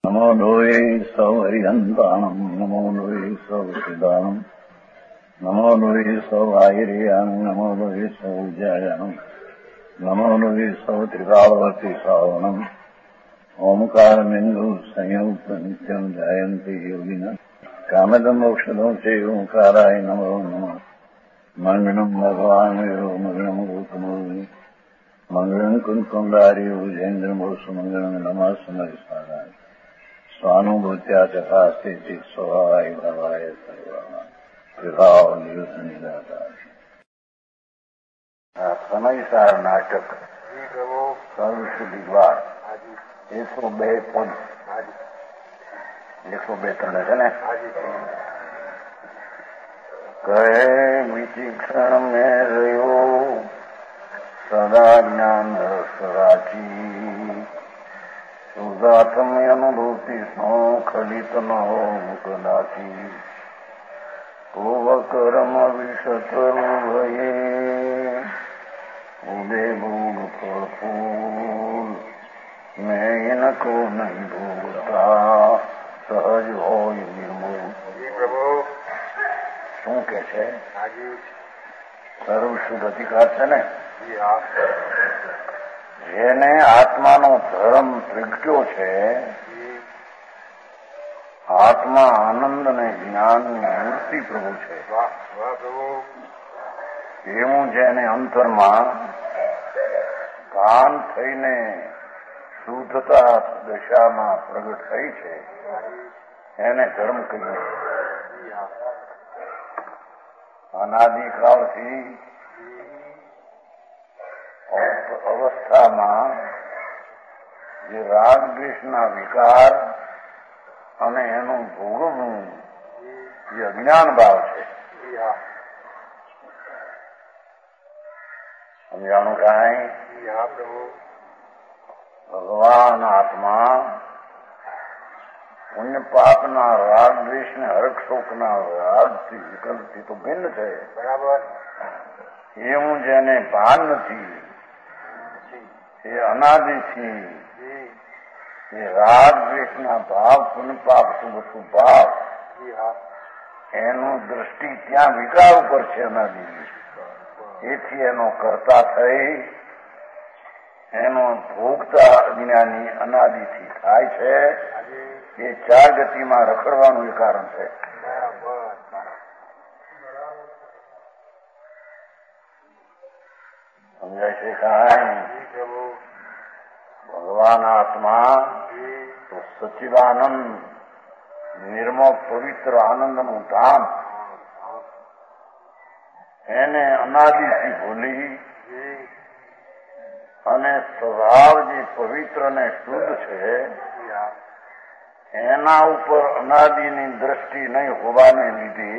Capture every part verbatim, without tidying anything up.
નમો લોહે સૌ હરિહંતાણમ નમો લોહે સૌ સિદાનમ નમો લોહે સૌ આયર્યાણમ નમો લોહે સૌ જયાણમ નમો લોહે સૌ ત્રિકાળવતી સાવણમ ઓમકારમિંદુ સંયુક્ત નિત્યમ જાયંતિ યોગિના કામદમ મોક્ષદો છે ઓંકારાય નમો નમઃ મંગળમ ભગવાન વિરો મંગળમ ગૌતમોની મંગળમ કુંકુંડારી ઉજેન્દ્રમોષ મંગળમ નમઃ સમરિસારાય સ્વાનુભૂત્યા તથા સ્થિતિ સ્વભાવાય ભાવાય સર્વમાં વિભાવ નિયુદ્ધ નિરાકાર. આ સમયસાર નાટક સર્વશુદ્ધિ દ્વાર એકસો બે પદ એકસો બે ત્રણ છે ને. કહે વિચિક્ષણ મેં રહ્યો સદા જ્ઞાન રસરાચી સુધાથમી અનુભૂતિ સો ખલિત ન હો મુકદાચી પૂર્વકર્મ વિષતરુ ભયે ઉદે ભોગ ફળ ફૂલ મેં કો નહીં ભોગતા સહજ હોય નિર્મૂળ. શું કે છે? સર્વશુદ્ધ અધિકાર છે ને. જેને આત્માનો ધર્મ પ્રગટ્યો છે, આત્મા આનંદ અને જ્ઞાનની મૂર્તિ પ્રભુ છે, એવું જેને અંતરમાં ભાન થઈને શુદ્ધતા દશામાં પ્રગટ થઈ છે એને ધર્મ કહીએ. અનાદિકાળથી અવસ્થામાં જે રાગ દ્વેષના વિકાર અને એનું ભોગવવું જે અજ્ઞાન ભાવ છે. સમજાણું કાંઈ? ભગવાન આત્મા પુણ્ય પાપના રાગ દ્વેષ ને હરખ શોકના રાગથી વિકલ્પથી તો ભિન્ન છે. બરાબર. એવું જેને ભાન નથી, એ અનાદિથી એ રાગ દ્વેષના ભાવ પુણ્ય પાપ શુભ ભાવ એનું દ્રષ્ટિ ત્યાં વિકાર ઉપર છે અનાદિ. એથી એનો કર્તા થઈ એનો ભોગતા અજ્ઞાની અનાદિથી થાય છે. એ ચાર ગતિમાં રખડવાનું એ કારણ છે. સમજાય છે કાંઈ? ભગવાન આત્મા તો સચ્ચિદાનંદ નિર્મળ પવિત્ર આનંદનું ધામ, એને અનાદિથી ભૂલી અને સ્વભાવ જે પવિત્ર ને શુદ્ધ છે એના ઉપર અનાદિની દ્રષ્ટિ નહીં હોવાને લીધે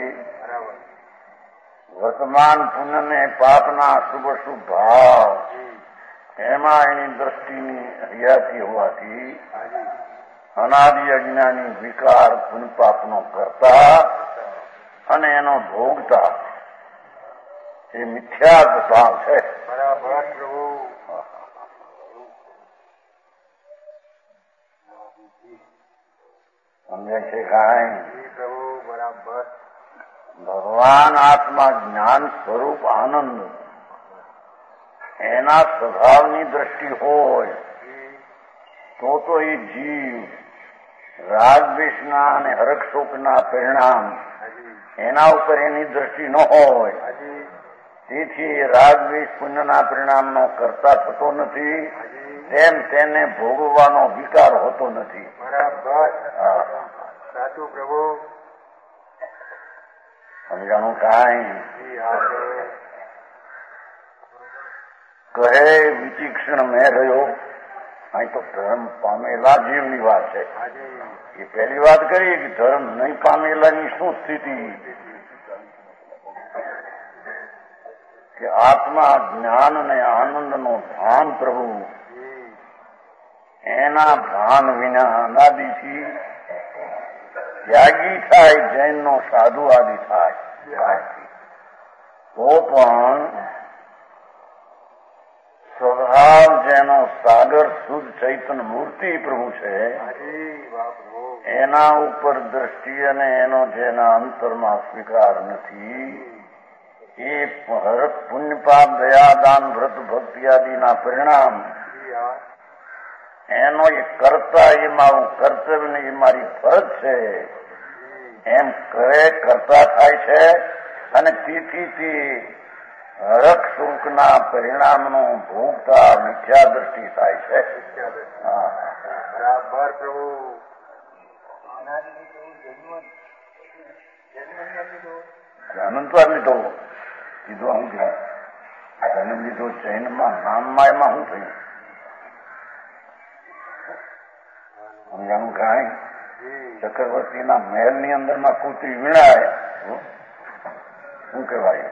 વર્તમાન પુણ્ય ને પાપના શુભ શુભ ભાવ એમાં એની દ્રષ્ટિની હયાતી હોવાથી અનાદિ અજ્ઞાની વિકાર પુણ્ય પાપનો કરતા અને એનો ભોગતા એ મિથ્યા ભાવ છે. સમજાય છે કાંઈ? બરાબર. ભગવાન આત્મા જ્ઞાન સ્વરૂપ આનંદ એના સ્વભાવની દ્રષ્ટિ હોય તો તો એ જીવ રાગ દ્વેષના અને હરખ શોકના પરિણામ એના ઉપર એની દ્રષ્ટિ ન હોય. તેથી રાગ દ્વેષ પુણ્યના પરિણામનો કરતા થતો નથી, તેમ તેને ભોગવવાનો વિકાર હોતો નથી. બરાબર. સાચું પ્રભુ. સમજાણું કાંઈ? કહે વિચિક્ષણ મેં રહ્યો. અહીં તો ધર્મ પામેલા જીવની વાત છે. એ પહેલી વાત કરીએ કે ધર્મ નહીં પામેલાની શું સ્થિતિ? કે આત્મા જ્ઞાન અને આનંદનો ભાન પ્રભુ એના ભાન વિના અનાદિથી ત્યાગી થાય, જૈનનો સાધુ આદિ થાય તો પણ સ્વભાવ જેનો સાગર શુદ્ધ ચૈતન્ય મૂર્તિ પ્રભુ છે, એના ઉપર દ્રષ્ટિ અને એનો જેના અંતરમાં સ્વીકાર નથી, એ હરક પુણ્ય પાપ દયાદાન વ્રત ભક્તિ આદિના પરિણામ એનો એ કરતા એ મારું કર્તવ્ય ને એ મારી ફરજ છે એમ કરે કરતા થાય છે, અને તેથી હરક સુખના પરિણામનો ભોગતા મિથ્યા દ્રષ્ટિ થાય છે. બરાબર પ્રભુ. જન્મ તો લીધો કીધું હું કીધું જન્મ લીધો જૈનમાં નામમાં એમાં શું થયું સમજાણું કાંઈ? ચક્રવર્તીના મહેલની અંદરમાં કૂતરી વીણાય શું કહેવાય?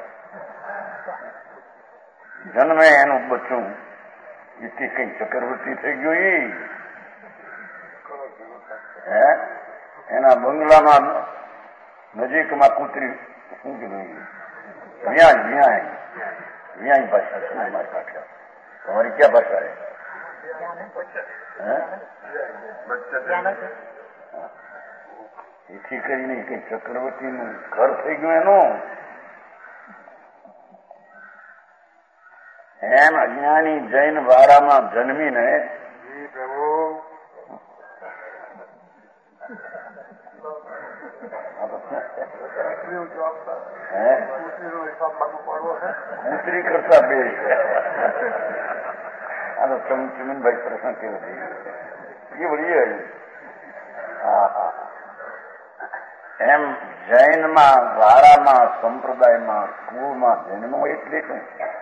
જન્મે એનું બચ્ચું એથી કઈ ચક્રવર્તી થઈ ગયું. હે એના બંગલામાં નજીકમાં કૂતરી શું કીધું વ્યાય વ્યાય વ્યાય ભાષા છે મારી કાંઠે. તમારી ક્યાં ભાષા છે? એથી કરીને કઈ ચક્રવર્તીનું ઘર થઈ ગયું એનું. એમ અજ્ઞાની જૈન વારામાં જન્મીને કૂતરી કરતા બે આ તો ચમચમીનભાઈ પ્રશ્ન કેવો થઈ એ વળીએ. હા હા એમ જૈનમાં વારામાં સંપ્રદાયમાં કુળમાં જન્મ એટલે શું?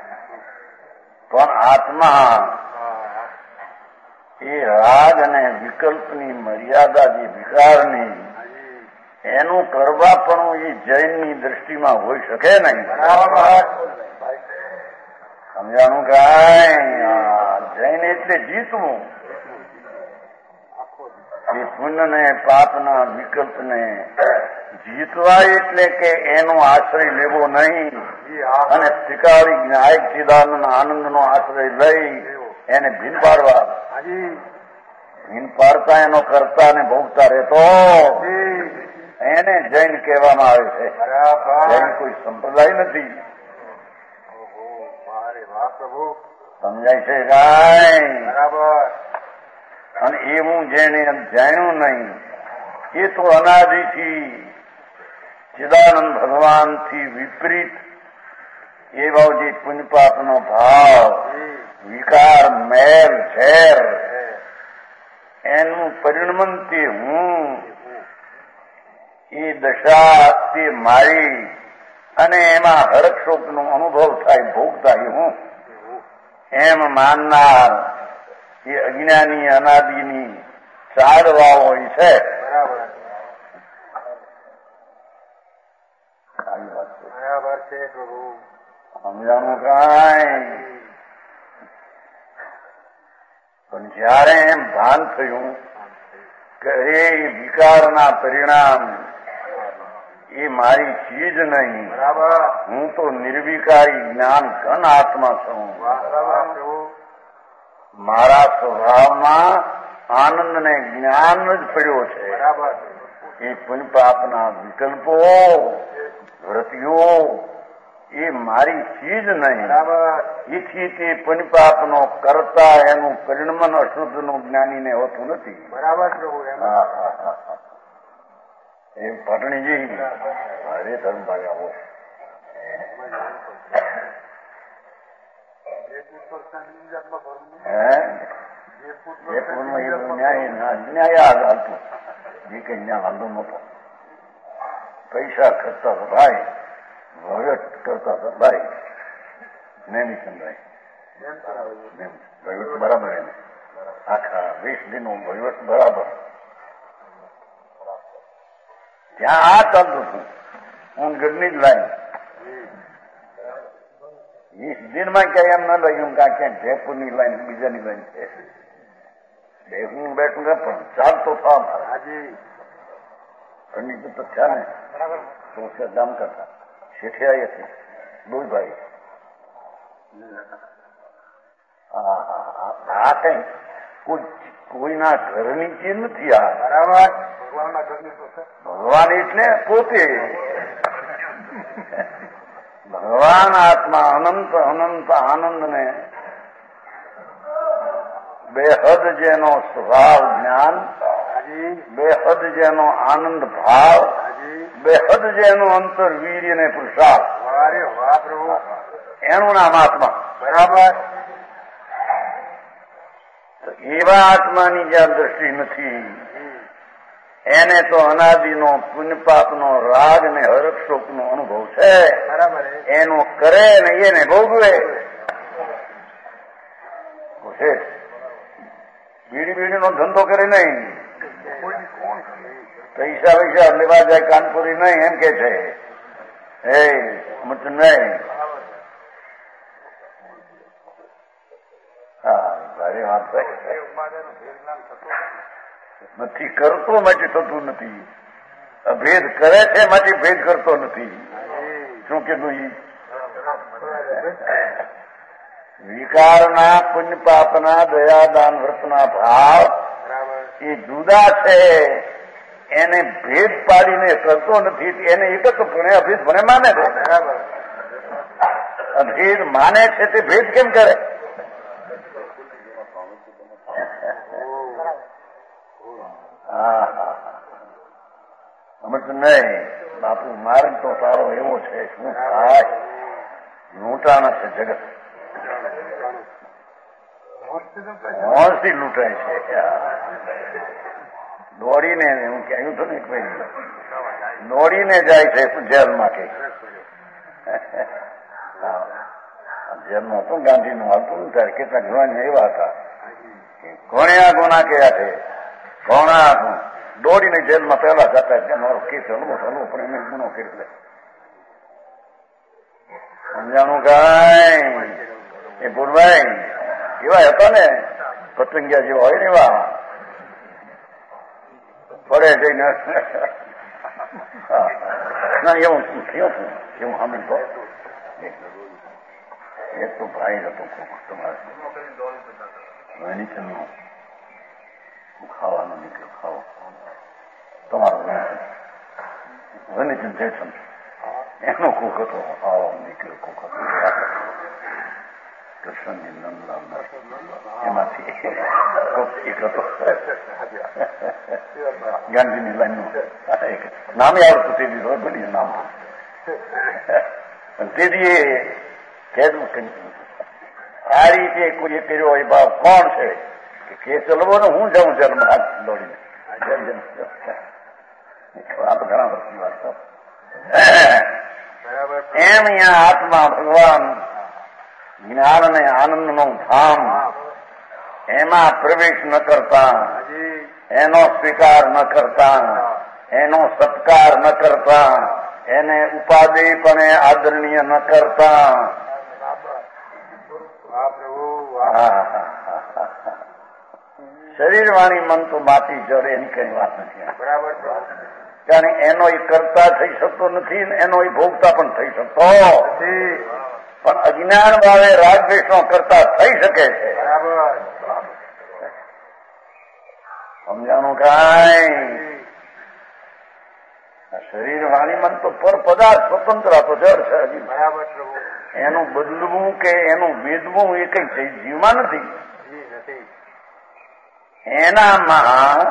પણ આત્મા એ રાગ અને વિકલ્પની મર્યાદા જે વિકારની એનું કરવા પણ એ જૈનની દ્રષ્ટિમાં હોઈ શકે નહીં. સમજાણું કાંઈ? જૈન એટલે જીતવું. એ પુણ્ય ને પાપના વિકલ્પને જીતવા એટલે કે એનો આશ્રય લેવો નહીં અને ત્રિકાળી જ્ઞાયક ચિદાનંદ આનંદનો આશ્રય લઈ એને ભીન પાડવા. ભીન પાડતા એનો કરતા ને ભોગતા રહેતો એને જૈન કહેવામાં આવે છે. જૈન કોઈ સંપ્રદાય નથી. સમજાય છે કાંઈ? બરાબર. અને એવું જેને જાણ્યું નહીં એ તો અનાદિથી ચિદાનંદ ભગવાનથી વિપરીત એવો જે પુણ્યપાપનો ભાવ વિકાર મેલ ઝેર એનું પરિણમન તે હું એ દશા તે મારી અને એમાં હરક શોકનો અનુભવ થાય ભોગતા એ હું એમ માનનાર એ અજ્ઞાની અનાદિની ચાડવા હોય છે. બરાબર છે પ્રભુ. સમજાણું કાંઈ? પણ જયારે એમ ભાન થયું કે એ વિકારના પરિણામ એ મારી ચીજ નહીં, હું તો નિર્વિકારી જ્ઞાન ઘન આત્મા છું. મારા સ્વભાવમાં આનંદ ને જ્ઞાન જ પડ્યો છે. એ પુણ્ય પાપના વિકલ્પો વૃત્તિઓ એ મારી ચીજ નહીં. એથી તે પુણ્ય પાપનો કરતા એનું પરિણમન અશુદ્ધનું જ્ઞાનીને હોતું નથી. બરાબર. હા હા હા એ પાટણીજી હરે ધર્મભાઈ આવો. જયપુરમાં એ ન્યાય ન્યાય હાલતું એ કઈ ન્યા વાંધો નતો. પૈસા ખર્ચતા હતા ભાઈ, વહીવટ કરતા હતા ભાઈ નેમિચંદભાઈ. વહીવટ બરાબર એને આખા વીસ દિનનું વહીવટ બરાબર. ત્યાં આ ચાલતું હતું ઊંઘની જ લાઈન. વીસ દિનમાં ક્યાંય એમ ન લાગ્યું કે ક્યાંક જયપુરની લાઈન બીજાની લાઈન છે. હું બેઠું ને પણ ચાલતો થવા મારા પંડિત તો થયા ને સોસે ગામ કરતા શેઠિયા છે દોઈ ભાઈ આ કઈ કોઈ કોઈના ઘરની ચીજ નથી. આ બરાબર ભગવાનના ઘરની તો છે. ભગવાન એટલે પોતે ભગવાન આત્મા અનંત અનંત આનંદને બેહદ જેનો સ્વભાવ જ્ઞાન, બેહદ જેનો આનંદ ભાવ, બેહદ જેનું અંતર વીર્ય ને પુરુષાર્થ, વાહ પ્રભુ, એનું નામ આત્મા. બરાબર. એવા આત્માની જ્યાં દ્રષ્ટિ નથી એને તો અનાદિનો પુણ્યપાપનો રાગ ને હરક શોકનો અનુભવ છે. બરાબર. એનો કરે ને એને ભોગવે. બીડી બીડીનો ધંધો કરે નહીં, પૈસા પૈસા લેવા જાય કાનપુરી નહીં એમ કે છે. હે સમજ નહીં. હા ભારે વાત નથી કરતો માટે થતું નથી. ભેદ કરે છે માટે ભેદ કરતો નથી. શું કીધું? વિકારના પુણ્ય પાપના દયાદાન વ્રતના ભાવ એ જુદા છે. એને ભેદ પાડીને કરતો નથી. એને એક જ ભણે અભેદ ભણે માને છે. અભેદ માને છે તે ભેદ કેમ કરે? હા સમજ નહીં. બાપુ માર્ગ તો તારો એવો છે. શું થાય? લૂંટાણા છે જગત, હોંશથી લૂંટાય છે. દોડીને હું કહ્યું હતું ને એક ભાઈ દોડીને જાય છે જેલમાં. કે જેલમાં હતું ગાંધીનું હતું ત્યારે કેટલાક જવાન એવા હતા કોણે આ ગુના કર્યા છે, કોણા દોડીને જેલમાં પહેલા જતા કે મારો કેસ હલવો હલવો પણ એને ગુનો કર્યો લે સમજાણું કાંઈ. એ ભૂલભાઈ એવા હતા ને પતંગિયા જેવા હોય ને એવા પડે જઈને ના એવું શું થયું છું એવું સાંભળી તો એક તો ભાઈ હતો તમારે વેનિચનનો ખાવાનો નીકળ્યો ખાવો તમારો વેનિચન જયસન એનો કોક હતો ખાવો નીકળ્યો કોક હતો કૃષ્ણજી નંદલાલ એમાંથી એક હતો ગાંધીની લાઈનનું નામે આવડતું તે દિવસ બની નામ તેથી કહેતું આ રીતે કોઈ કર્યો હોય ભાવ કોણ છે કે કેસ ચલવો ને હું જાઉં જન્મ હાથ દોડીને આ તો ઘણા વર્ષની વાત તો એમ અહીંયા આત્મા ભગવાન જ્ઞાન અને આનંદનો ધામ એમાં પ્રવેશ ન કરતા, એનો સ્વીકાર ન કરતા, એનો સત્કાર ન કરતા, એને ઉપાદેયપણે આદરણીય ન કરતા. શરીર વાણી મન તો માટી જડ એની કઈ વાત નથી. બરાબર. કારણ એનો એ કરતા થઈ શકતો નથી, એનો એ ભોગતા પણ થઈ શકતો નથી. પણ અજ્ઞાન ભાવે રાગદ્વેષનો કરતા થઈ શકે છે. બરાબર. સમજાણું કાંઈ? શરીર વાણી મન તો પર પદાર્થ સ્વતંત્ર તો જડ છે હજી. બરાબર. એનું બદલવું કે એનું વેદવું એ કઈ જીવમાં નથી. એનામાં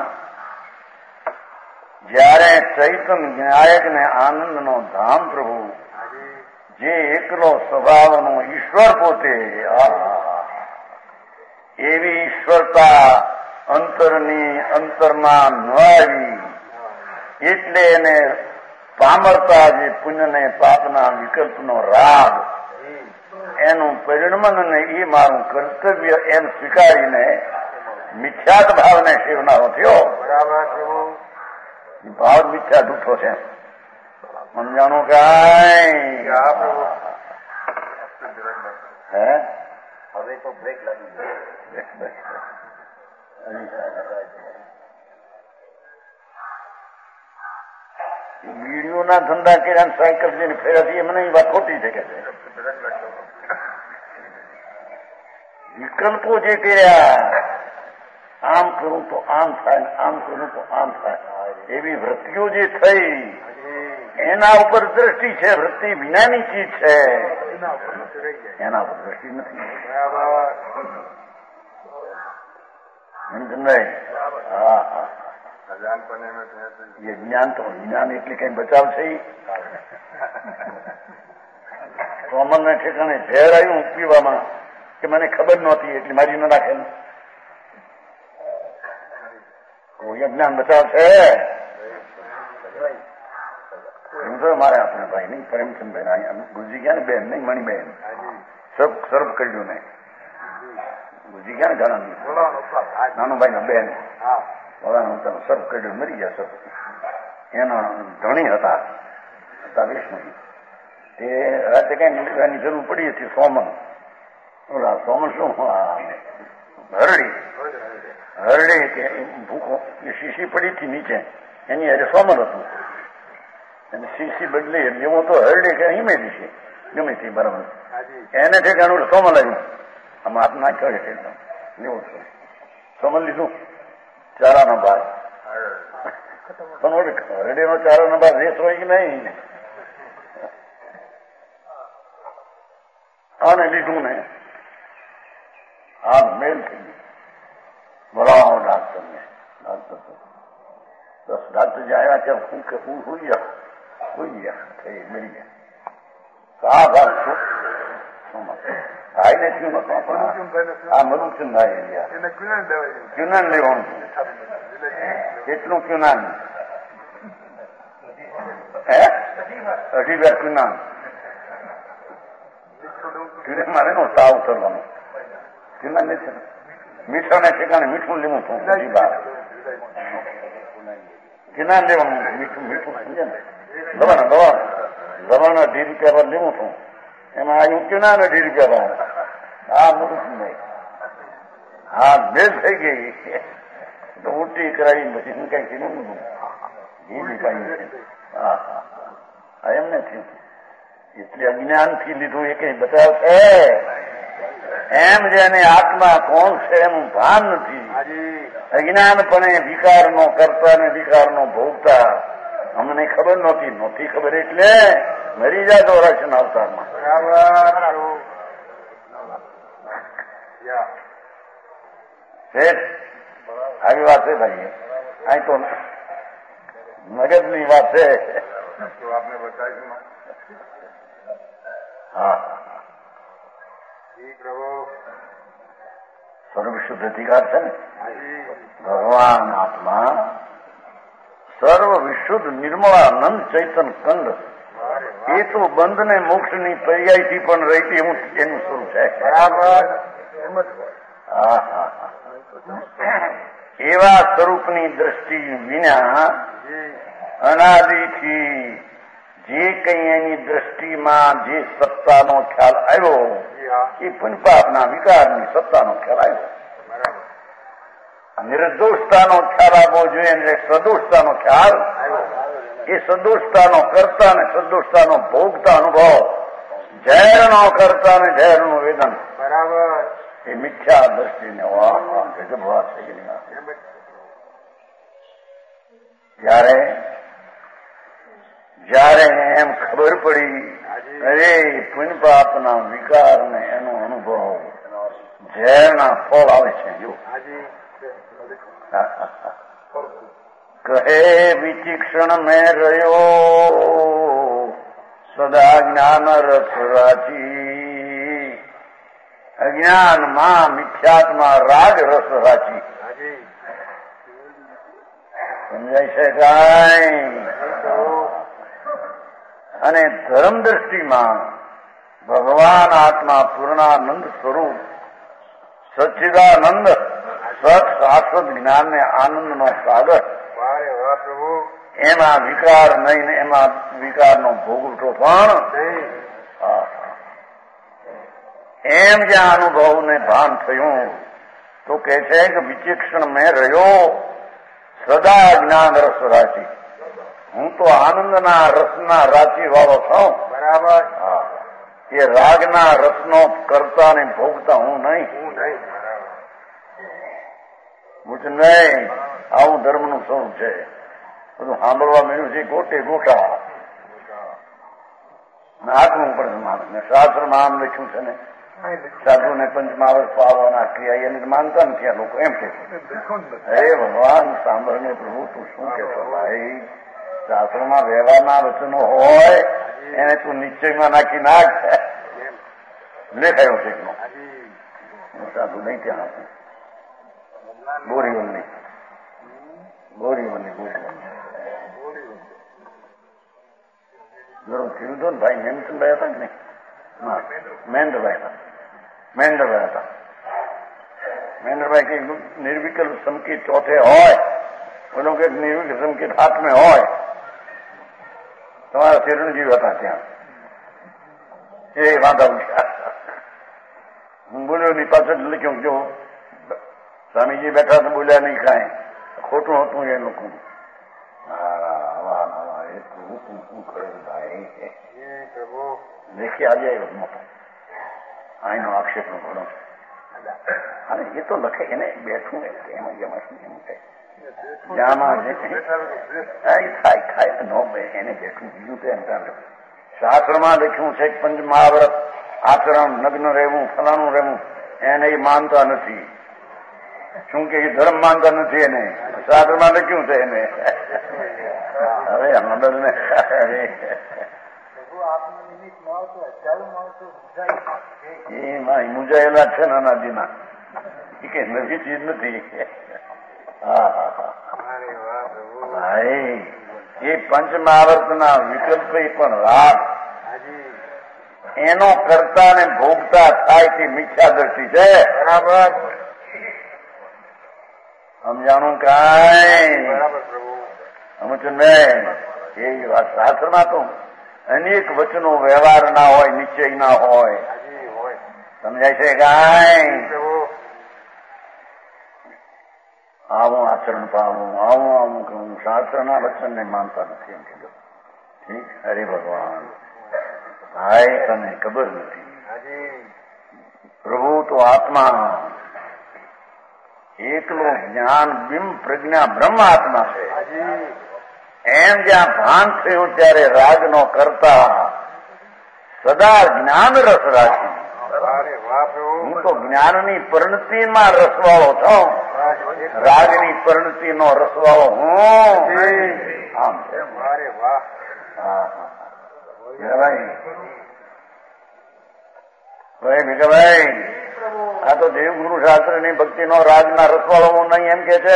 જયારે ચૈતન જ્ઞાયક ને આનંદ નો ધામ પ્રભુ જે એકલો સ્વભાવનો ઈશ્વર પોતે એવી ઈશ્વરતા અંતરની અંતરમાં ન આવી એટલે એને પામરતા જે પુણ્ય ને પાપના વિકલ્પનો રાગ એનું પરિણમન ને એ મારું કર્તવ્ય એમ સ્વીકારીને મિથ્યાત ભાવને સેવનારો થયો. બરાબર. ભાવ મિથ્યા જૂઠો છે. સમજાણું કાંઈ? હે હવે તો બ્રેક લાગી બીડીઓના ધંધા કર્યા સાયકલ જઈને ફેરાથી મને એ વાત ખોટી છે કે વિકલ્પો જે કર્યા, આમ કરું તો આમ થાય, આમ કરું તો આમ થાય, એવી વૃત્તિઓ જે થઈ એના ઉપર દ્રષ્ટિ છે. વૃત્તિ વિનાની ચીજ છે, એના ઉપર દ્રષ્ટિ નથી. હા હા, એ જ્ઞાન તો જ્ઞાન એટલે કઈ બચાવ છે. કોમન ના ઠેકાણે ઝેર આવ્યું પીવામાં કે મને ખબર નહોતી એટલે મારી ન નાખે. કોઈ જ્ઞાન બચાવ છે? મારે આપણે ભાઈ નહીં, પ્રેમચંદભાઈ ગુરુજી ગયા ને બેન નહીં, મણીબેન સર્વ સર્વ કર્યું ને ગુરુજી ગયા ને ઘણા નાનો ભાઈ ના બેન વડાનું સર્વ કર્યું મરી ગયા. સર્વ એના ધણી હતા હતા વિષ્ણુ. તે રાતે કઈ નીકળવાની જરૂર પડી હતી. સોમન ઓલા સોમન શું હરડી હરડી કે ભૂખો શીશી પડી હતી નીચે, એની હારે સોમન હતું. અને શીશી બદલી એટલે હું તો હરડી કે હિમેલી છે ગમે તે બરાબર. એને ઠેકાણું સોમન આવ્યું, આમાં હાથ નાખ્યો છે લેવું છે. સોમન લીધું ચારાનો ભાગ, પણ હરડીનો ચારાનો ભાગ રેસ હોય કે નહીં, આને લીધું ને હા મેલ થઈ ગયું. બોલાવો ડાક્ટર ને. ડાક્ટર બસ ડાક્ટર જે આવ્યા ત્યાં હું કે હું હોઈ ગયા હોઈ ગયા થઈ મરી ગયા. આ ભાગ શું ભાઈ ને થયું નતું, આ મધુચંદભાઈ ગયા ક્યુનાન લેવાનું કેટલું ક્યુનાન હે અઢી વાર ક્યુનાન મારે નો તાવ ઉતરવાનો. ક્યુનાન નથી મીઠા ને ઠેકાણે મીઠું લેવું છું. ક્યુનાન લેવાનું મીઠું મીઠું સમજે ને દવાના દવા દવાના અઢી રૂપિયા પર લેવું છું. એમાં આવ્યું ક્યુનાન અઢી રૂપિયા પર. હા મધુચંદભાઈ હા બેલ થઈ ગઈ તો ઉલટી કરાવી પછી હું કઈ થયું નતું. એ બી કઈ હા હા એમ નથી. એટલે અજ્ઞાન થી લીધું એ કઈ બતાવ છે એમ જેને આત્મા કોણ છે એનું ભાન નથી. અજ્ઞાનપણે વિકારનો કરતા ને વિકારનો ભોગતા અમને ખબર નહોતી. નહોતી ખબર એટલે મરી જાતો રચન અવતારમાં. આવી વાત છે ભાઈ, અહીં તો મગજ ની વાત છે. આપને બતાવ્યું હા સર્વ શુદ્ધ અધિકાર છે ને ભગવાન આત્મા સર્વ વિશુદ્ધ નિર્મળાનંદ ચૈતન કંદ એ તો બંધ ને મોક્ષ ની પર્યાયથી પણ રહેતી એવું એનું સ્વરૂપ છે. બરાબર હા હા એવા સ્વરૂપની દ્રષ્ટિ વિના અનાદિથી જે કઈ એની દ્રષ્ટિમાં જે સત્તાનો ખ્યાલ આવ્યો એ પુનપાપના વિકારની સત્તાનો ખ્યાલ આવ્યો. નિર્દોષતાનો ખ્યાલ આવવો જોઈએ એટલે સદોષતાનો ખ્યાલ એ સદોષતાનો કરતા ને સદોષતાનો ભોગતા અનુભવ, ઝેરનો કરતા ને ઝેરનું વેદન બરાબર એ મિથ્યા દ્રષ્ટિને ગજબ વાત છે. જયારે જયારે એમ ખબર પડી અરે પુણ્ય પાપના વિકાર ને એનો અનુભવ ઝેરના ફળ આવે છે. જો કહે વિચિક્ષણ મેં રહ્યો સદા જ્ઞાન રસ રાચી. અજ્ઞાનમાં મિથ્યાત્મા રાગ રસ રાચી. સમજાય છે કાંઈ? અને ધર્મ દ્રષ્ટિમાં ભગવાન આત્મા પૂર્ણાનંદ સ્વરૂપ સચ્ચિદાનંદ સત શાશ્વત જ્ઞાન ને આનંદનો સાગર. એમાં વિકાર નહીં ને એમાં વિકારનો ભોગવટો પણ એમ જ્યાં અનુભવને ભાન થયું તો કે છે કે વિચિક્ષણ મેં રહ્યો સદા જ્ઞાન રસ રાચી. હું તો આનંદના રસના રાચી વાળો છું. બરાબર એ રાગના રસનો કરતા ને ભોગતા હું નહીં. હું નહીં. હું નહીં. આવું ધર્મનું સ્વરૂપ છે. બધું સાંભળવા મળ્યું છે ગોટે ગોટા આત્મું પડે માણસને. શાસ્ત્રમાં આમ લખ્યું છે ને સાધુ ને પંચમાવર પાવવાના ક્રિયા એને માનતા નથી આ લોકો. એમ કે હે ભગવાન સાંભળને પ્રભુ તું શું કહેતો ભાઈ? શાસ્ત્રમાં વ્યવહારના વચનો હોય એને તું નિશ્ચયમાં નાખી નાખ. લેખાયો છે સાધુ નહીં ત્યાં હતું બોરીવલની બોરીવલની બોરીવલની જરૂર થયું હતું ને ભાઈ હેમચંદભાઈ હતા કે નહીં? હા મહેન્દ્રભાઈ હતા. મહેન્દ્રભાઈ હતા. મહેન્દ્રભાઈ કઈ નિર્વિકલ્પ સંકેત ચોથે હોય બોલો કે નિર્વિકલ્પ સંકેત હાથમાં હોય. તમારા ચિરંજીવ હતા ત્યાં. એ વાંધા ઉઠ્યા. હું બોલ્યો ની પાછળ લખ્યું જો સ્વામીજી બેઠા તો બોલ્યા નહીં કાંઈ. ખોટું હતું એ લોકો. શું કરે ભાઈ દેખી આજે આવ્યો મોટો આનો આક્ષેપ નો ઘણો. અને એ તો લખે એને બેઠું એમાં જેમાં શું એમ થાય જામાં જે ખાય ખાય ન બે એને બેઠું બીજું તો એમ ચાલે. શાસ્ત્રમાં લખ્યું છે પંચમહાવ્રત આચરણ નગ્ન રહેવું ફલાણું રહેવું એને એ માનતા નથી. શું કે ધર્મ માનતા નથી એને. શાસ્ત્રમાં લખ્યું છે એને. હવે મંડળ ને એમાં મુજાયેલા છે નાના દીના એ કઈ નવી ચીજ નથી. હા હા હા ભાઈ એ પંચમહાવર્તના વિકલ્પ પણ રાગ એનો કરતા ને ભોગતા થાય તે મિથ્યા દ્રષ્ટિ છે. બરાબર સમજાણું કાંઈ સમજને એ વાત. શાસ્ત્રમાં તો અનેક વચનો વ્યવહાર ના હોય નિશ્ચય ના હોય. સમજાય છે કાંઈ? આવું આચરણ પાવું આવું આવું કહું શાસ્ત્રના વચનને માનતા નથી એમ કીધું. ઠીક હરે ભગવાન ભાઈ તને ખબર નથી પ્રભુ તો આત્મા એકલો જ્ઞાન બિંબ પ્રજ્ઞા બ્રહ્મ આત્મા છે. એમ જ્યાં ભાન થયું ત્યારે રાગનો કરતા સદા જ્ઞાન રસ રાખી. હું તો જ્ઞાનની પરિણતિમાં રસવાળો છું. રાગની પરિણતિનો રસવાળો હું આમ છે. ભાઈ ભીખાભાઈ આ તો દેવગુરુ શાસ્ત્ર ની ભક્તિ નો રાગના રસવાળો હું નહીં એમ કે છે.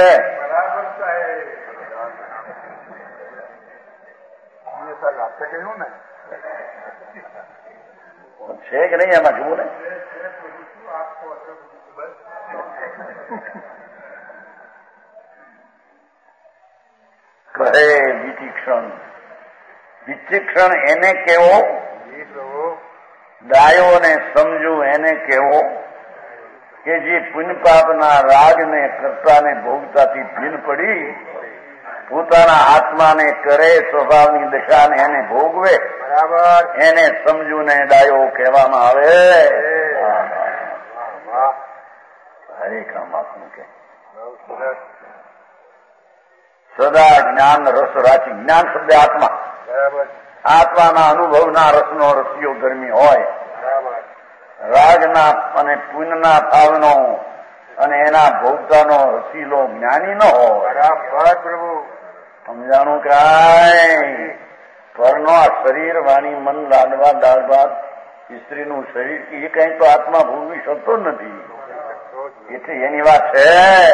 છે કે નહીં એમાં જુઓ ને. કહે વિચિક્ષણ. વિચિક્ષણ એને કેવો? ડાયો ને સમજુ એને કેવો કે જે પુણ્યપાપના રાગને કરતાને ભોગતાથી ભીન પડી પોતાના આત્માને કરે સ્વભાવની દશાને એને ભોગવે. બરાબર એને સમજુ ને ડાયો કહેવામાં આવે. હરે કામ આપનું કે સદા જ્ઞાન રસ રાચી. જ્ઞાન શબ્દ આત્મા. બરાબર આત્માના અનુભવના રસનો રસિયો ગરમી હોય. રાગના અને પુણ્યના ભાવનો અને એના ભોગતાનો રસીલો જ્ઞાની ન હોય. બરાબર પ્રભુ સમજાણું કાંઈ? પરનો આ શરીર વાણી મન લાડવા દાળ ભાત સ્ત્રીનું શરીર એ કઈ તો આત્મા ભોગવી શકતો નથી. એટલે એની વાત છે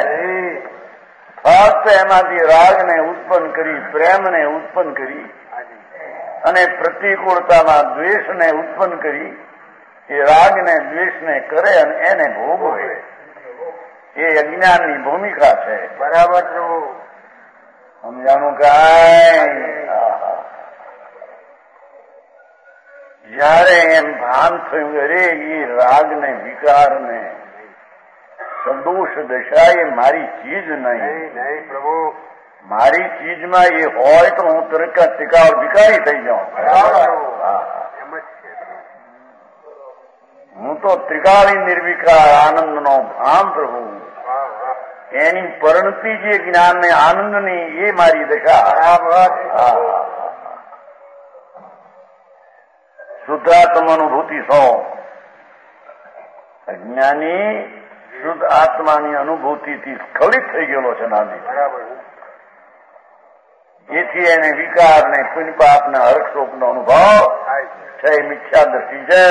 ફક્ત એમાંથી રાગને ઉત્પન્ન કરી પ્રેમને ઉત્પન્ન કરી અને પ્રતિકૂળતામાં દ્વેષને ઉત્પન્ન કરી એ રાગને દ્વેષને કરે અને એને ભોગવે એ અજ્ઞાનની ભૂમિકા છે. બરાબર સમજાણું કાંઈ? જયારે એમ ભાન થયું અરે એ રાગને વિકારને સદોષ દશા એ મારી ચીજ નહીં. પ્રભુ મારી ચીજમાં એ હોય તો હું તરત ટીકાવ વિકારી થઈ જાઉં. હું તો ત્રિકાળી નિર્વિકાર આનંદનો ભામ પ્રભુ. એની પરિણતિ જે જ્ઞાન ને આનંદની એ મારી દશા. શુદ્ધાત્મ અનુભૂતિ સો. અજ્ઞાની શુદ્ધ આત્માની અનુભૂતિથી સ્ખલિત થઈ ગયેલો છે નાની. એથી એને વિકાર ને પુણ્ય પાપ ને હર્ષશોક નો અનુભવ છે. મિથ્યા દ્રષ્ટિ છે.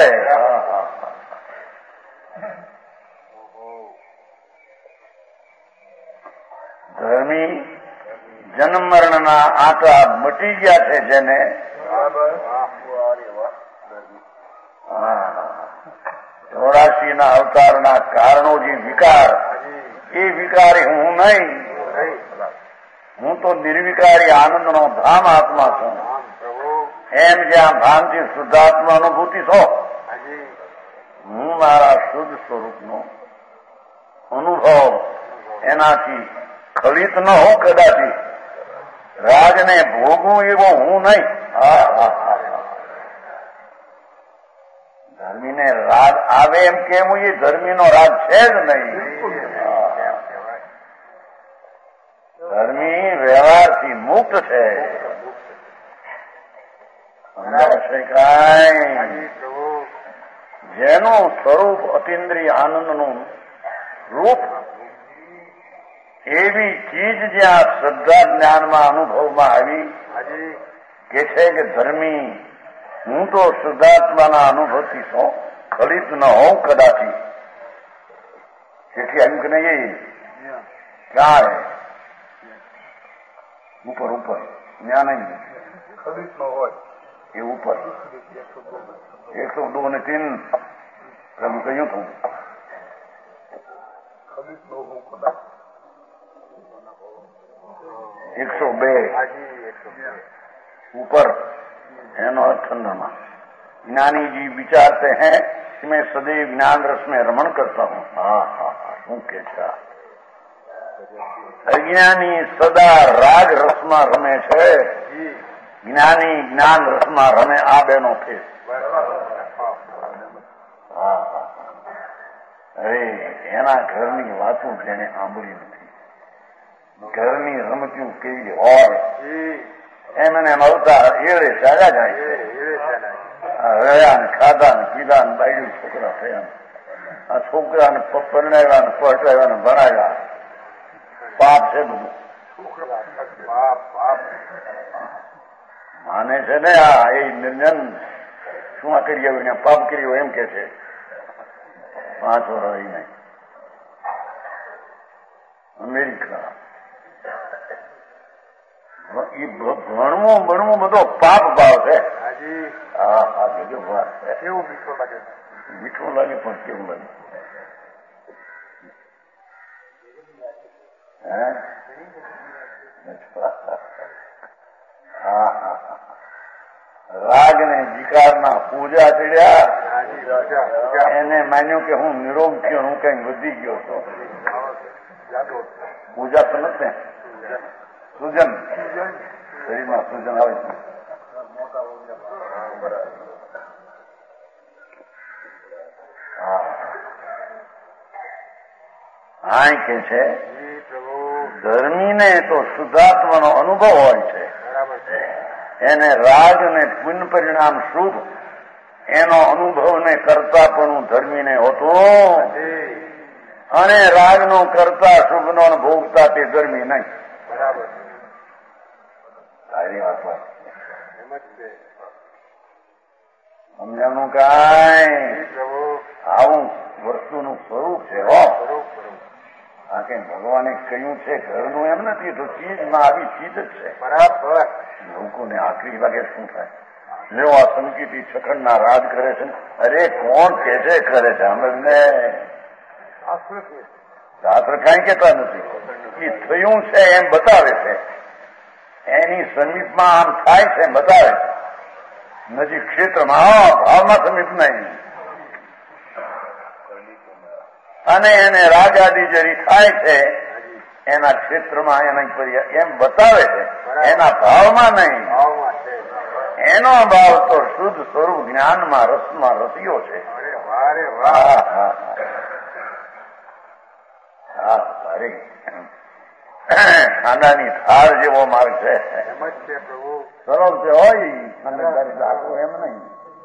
ધર્મી જન્મ મરણના આંટા મટી ગયા છે જેને ચોરાસી ના અવતારના કારણો જે વિકાર એ વિકારી હું નહીં. હું તો નિર્વિકારી આનંદનો ધામ આત્મા છું. એમ જ્યાં ભાનથી શુદ્ધાત્મા અનુભૂતિ છો હું મારા શુદ્ધ સ્વરૂપનો અનુભવ એનાથી ખલિત ન હોઉં કદાચી. રાજને ભોગવું એવો હું નહીં. ધર્મીને રાગ આવે એમ કેમ એ ધર્મીનો રાગ છે જ નહીં. ધર્મી વ્યવહારથી મુક્ત છે. જેનું સ્વરૂપ અતિન્દ્રિય આનંદનું રૂપ એવી ચીજ જ્યાં શ્રદ્ધા જ્ઞાનમાં અનુભવમાં આવી કે છે કે ધર્મી હું તો શુદ્ધાત્માના અનુભવથી છો ખલિત ન હોઉં કદાચી. તેથી એમ કે નહીં ક્યાં ઉપર ઉપર જ્ઞાન નહીં ખલિત ન હોય એ ઉપર એકસો દો ને તીન પ્રભુ કહ્યું હતું ખલિત ન હોવું કદાચ. એકસો બે ऊपर एनो चंद्रमा ज्ञानी जी विचारते हैं कि मैं सदैव ज्ञान रस में रमण करता हूँ. हाँ हाँ हाँ શું કે છે. અજ્ઞાની સદા રાગ રસમાં રમે છે. જ્ઞાની જ્ઞાન રસમાં રમે. આ બેનો ફેર. હા હા અરે એના ઘરની વાતો જેને સાંભળી નથી. ઘરની રમતું કેવી હોય એમ એને મળતા એળે ચાલ્યા જાય છે. રહ્યા ને ખાધા ને પીધા ને બાયડું છોકરા થયા. આ છોકરાને પરણાવ્યા ને પહોંચાવ્યા ને ભણાવ્યા. પાપ છે બધું. માને છે ને આ એ નિર્જન શું આ કરી આવ્યું પાપ કર્યું એમ કે છે. પાંચ વર્ષ રહી નહીં અમેરિકા એ ભણવું ભણવું બધો પાપ ભાવ છે. હા હા બીજો ભાવ છે. કેવું મીઠું લાગે મીઠું લાગે પણ કેવું લાગે હા હા રાગ ને વિકારના પૂજા ચડ્યા. એને માન્યું કે હું નિરોગ થયો હું કઈ વધી ગયો હતો. પૂજા તો નથી સૂજન શરીરમાં સૂજન આવે છે. હા કે છે ધર્મીને તો શુદ્ધાત્માનો અનુભવ હોય છે. એને રાગ ને પુણ્ય પરિણામ શુભ એનો અનુભવ ને કરતા પણ ધર્મીને હોતું અને રાગનો કરતા શુભનો ભોગતા તે ધર્મી નહીં. સારી વાત હોય સમજાનું કાંઈ આવું વસ્તુનું સ્વરૂપ છે. હો આ કઈ ભગવાને કહ્યું છે ઘરનું એમ નથી તો ચીજમાં આવી ચીજ જ છે. બરાબર લોકોને આખરી વાગે શું થાય લેવો આ સંકિતી છખંડના રાજ કરે છે. અરે કોણ કે છે કરે છે અમને શાસ્ત્ર કઈ કેતા નથી. એ થયું છે એમ બતાવે છે. એની સમીપમાં આમ થાય છે એમ બતાવે છે. નજીક ક્ષેત્રમાં ભાવમાં સમીપ નહીં. અને એને રાજાદીજરી થાય છે એના ક્ષેત્રમાં એના એમ બતાવે છે. એના ભાવમાં નહીં. એનો ભાવ તો શુદ્ધ સ્વરૂપ જ્ઞાનમાં રસમાં રસ્યો છે. વારે વાહ. હા હા હા ભારે ખાંડાની થાળ જેવો માર્ગ છે. એમ જ છે પ્રભુ. સરળ છે હોય સમજદારી રાખો એમ નહીં.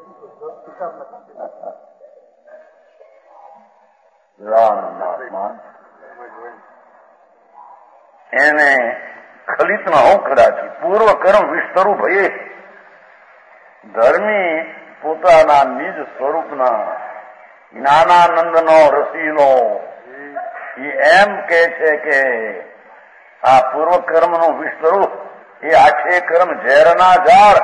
એને ખલિતમાં હું કદાચી પૂર્વ કર્મ વિસ્તરું ભયે ધર્મી પોતાના નિજ સ્વરૂપના જ્ઞાનાનંદનો રસીલો એ એમ કે છે કે આ પૂર્વ કર્મનું વિસ્તરું એ આખે કર્મ ઝેરના ઝાડ.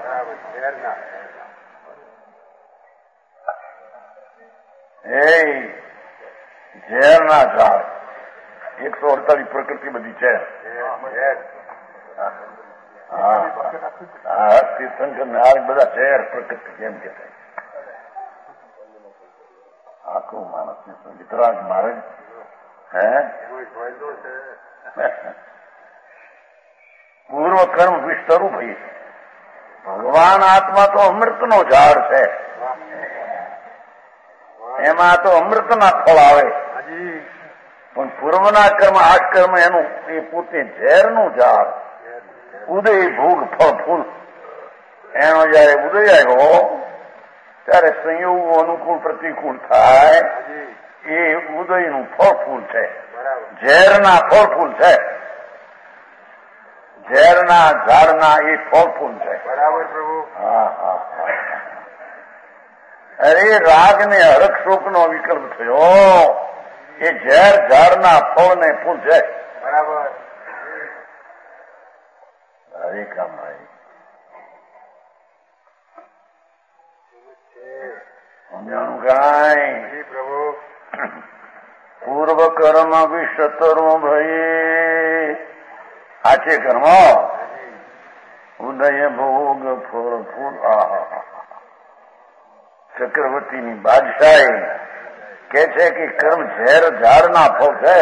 એ ઝેરના ઝાડ એકસો અડતાલીસ પ્રકૃતિ બધી છે. હા તીર્થંકર ને આ બધા ઝેર પ્રકૃતિ કેમ કે આખું માણસ વિતરાગ મારે હે પૂર્વ કર્મ વિસ્તરું ભાઈ ભગવાન આત્મા તો અમૃતનો ઝાડ છે. એમાં તો અમૃતના ફળ આવે પણ પૂર્વના કર્મ આ કર્મ એનું એ પોતે ઝેરનું ઝાડ. ઉદય ભોગ ફળ ફૂલ એનો જયારે ઉદય આવ્યો ત્યારે સંયોગો અનુકૂળ પ્રતિકૂળ થાય એ ઉદયનું ફળ ફૂલ છે. ઝેરના ફળ ફૂલ છે. ઝેરના ઝાડના એ ફળ ફૂલ છે. બરાબર પ્રભુ. હા હા હા અરે રાગ ને હરખ શોક નો વિકલ્પ થયો એ ઝેર ઝાડના ફળ ને ફૂલ છે. બરાબર. હરે કામ સમજાણું કાંઈ પ્રભુ. પૂર્વ કર્મ વિશતરો ભયે આ છે કર્મ ઉદય ભોગ ફળ ફૂલ. આહા ચક્રવર્તીની બાદશાહી કે છે કે કર્મ ઝેર ઝાડના ફળ છે.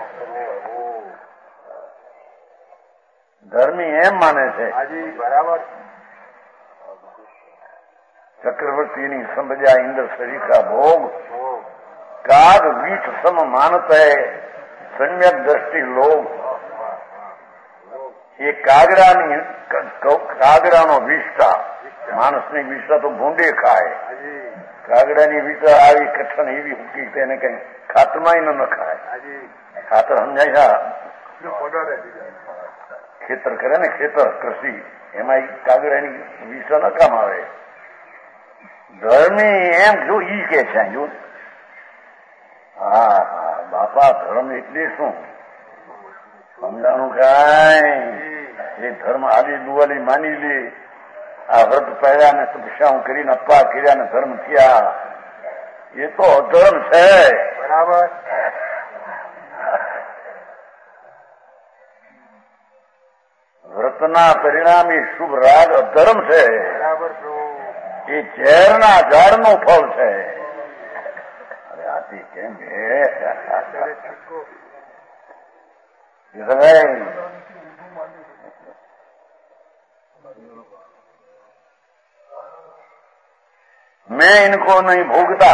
ધર્મી એમ માને છે. બરાબર. ચક્રવર્તીની સંબજા ઇન્દ્ર સરિકા ભોગ કાગ વીઠ સમ માનતે સમ્યક દ્રષ્ટિ લોગ. એ કાગડાની કાગડાનો વિષ્ટા માણસની વિષ્ટા તો ભૂંડે ખાય. કાગડાની વિષ્ટા આવી કઠણ એવી મૂકી તેને કઈ ખાતમાં ન ખાય. ખાતર સમજાય ખેતર કરે ને ખેતર કૃષિ એમાં કાગડાની વિષ્ટા ન કામ આવે. ધર્મી એમ જો ઈ કે છે જો હા હા બાપા ધર્મ એટલે શું સમજાણું કાંઈ એ ધર્મ આલી દુવાલી માની લે. આ વ્રત પહેર્યા ને તપસ્યા કરીને અપ્પા કર્યા ને ધર્મ થયા એ તો અધર્મ છે. બરાબર. વ્રતના પરિણામી શુભ રાગ અધર્મ છે. બરાબર. એ ઝેરના ઝાડનું ફળ છે. અરે આથી કેમ मैं इनको नहीं भोगता.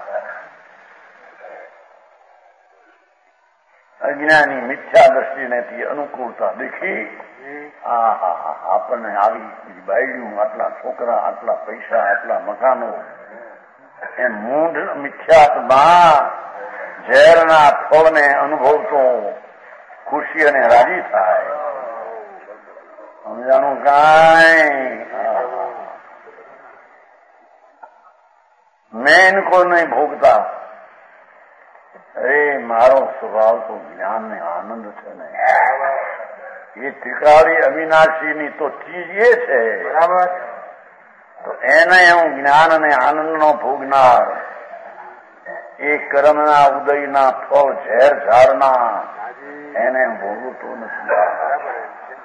અજ્ઞાની મિથ્યા દ્રષ્ટિનેથી અનુકૂળતા દેખી આ હા હા આપણને આવી બાયડ્યું આટલા છોકરા આટલા પૈસા આટલા મકાનો એમ મૂંઢ મિથ્યાત્મા ઝેરના ફળને અનુભવતો ખુશી અને રાજી થાય. સમજાણું કાંઈ મેં ઇनको નહીં ભોગતા. અરે મારો સ્વભાવ તો જ્ઞાન ને આનંદ છે ને એ ત્રિકાળી અવિનાશીની તો ચીજ એ છે. બરાબર. તો એને હું જ્ઞાન અને આનંદનો ભોગનાર એ કર્મના ઉદયના ફળ ઝેર ઝાડના એને ભોગવતો નથી.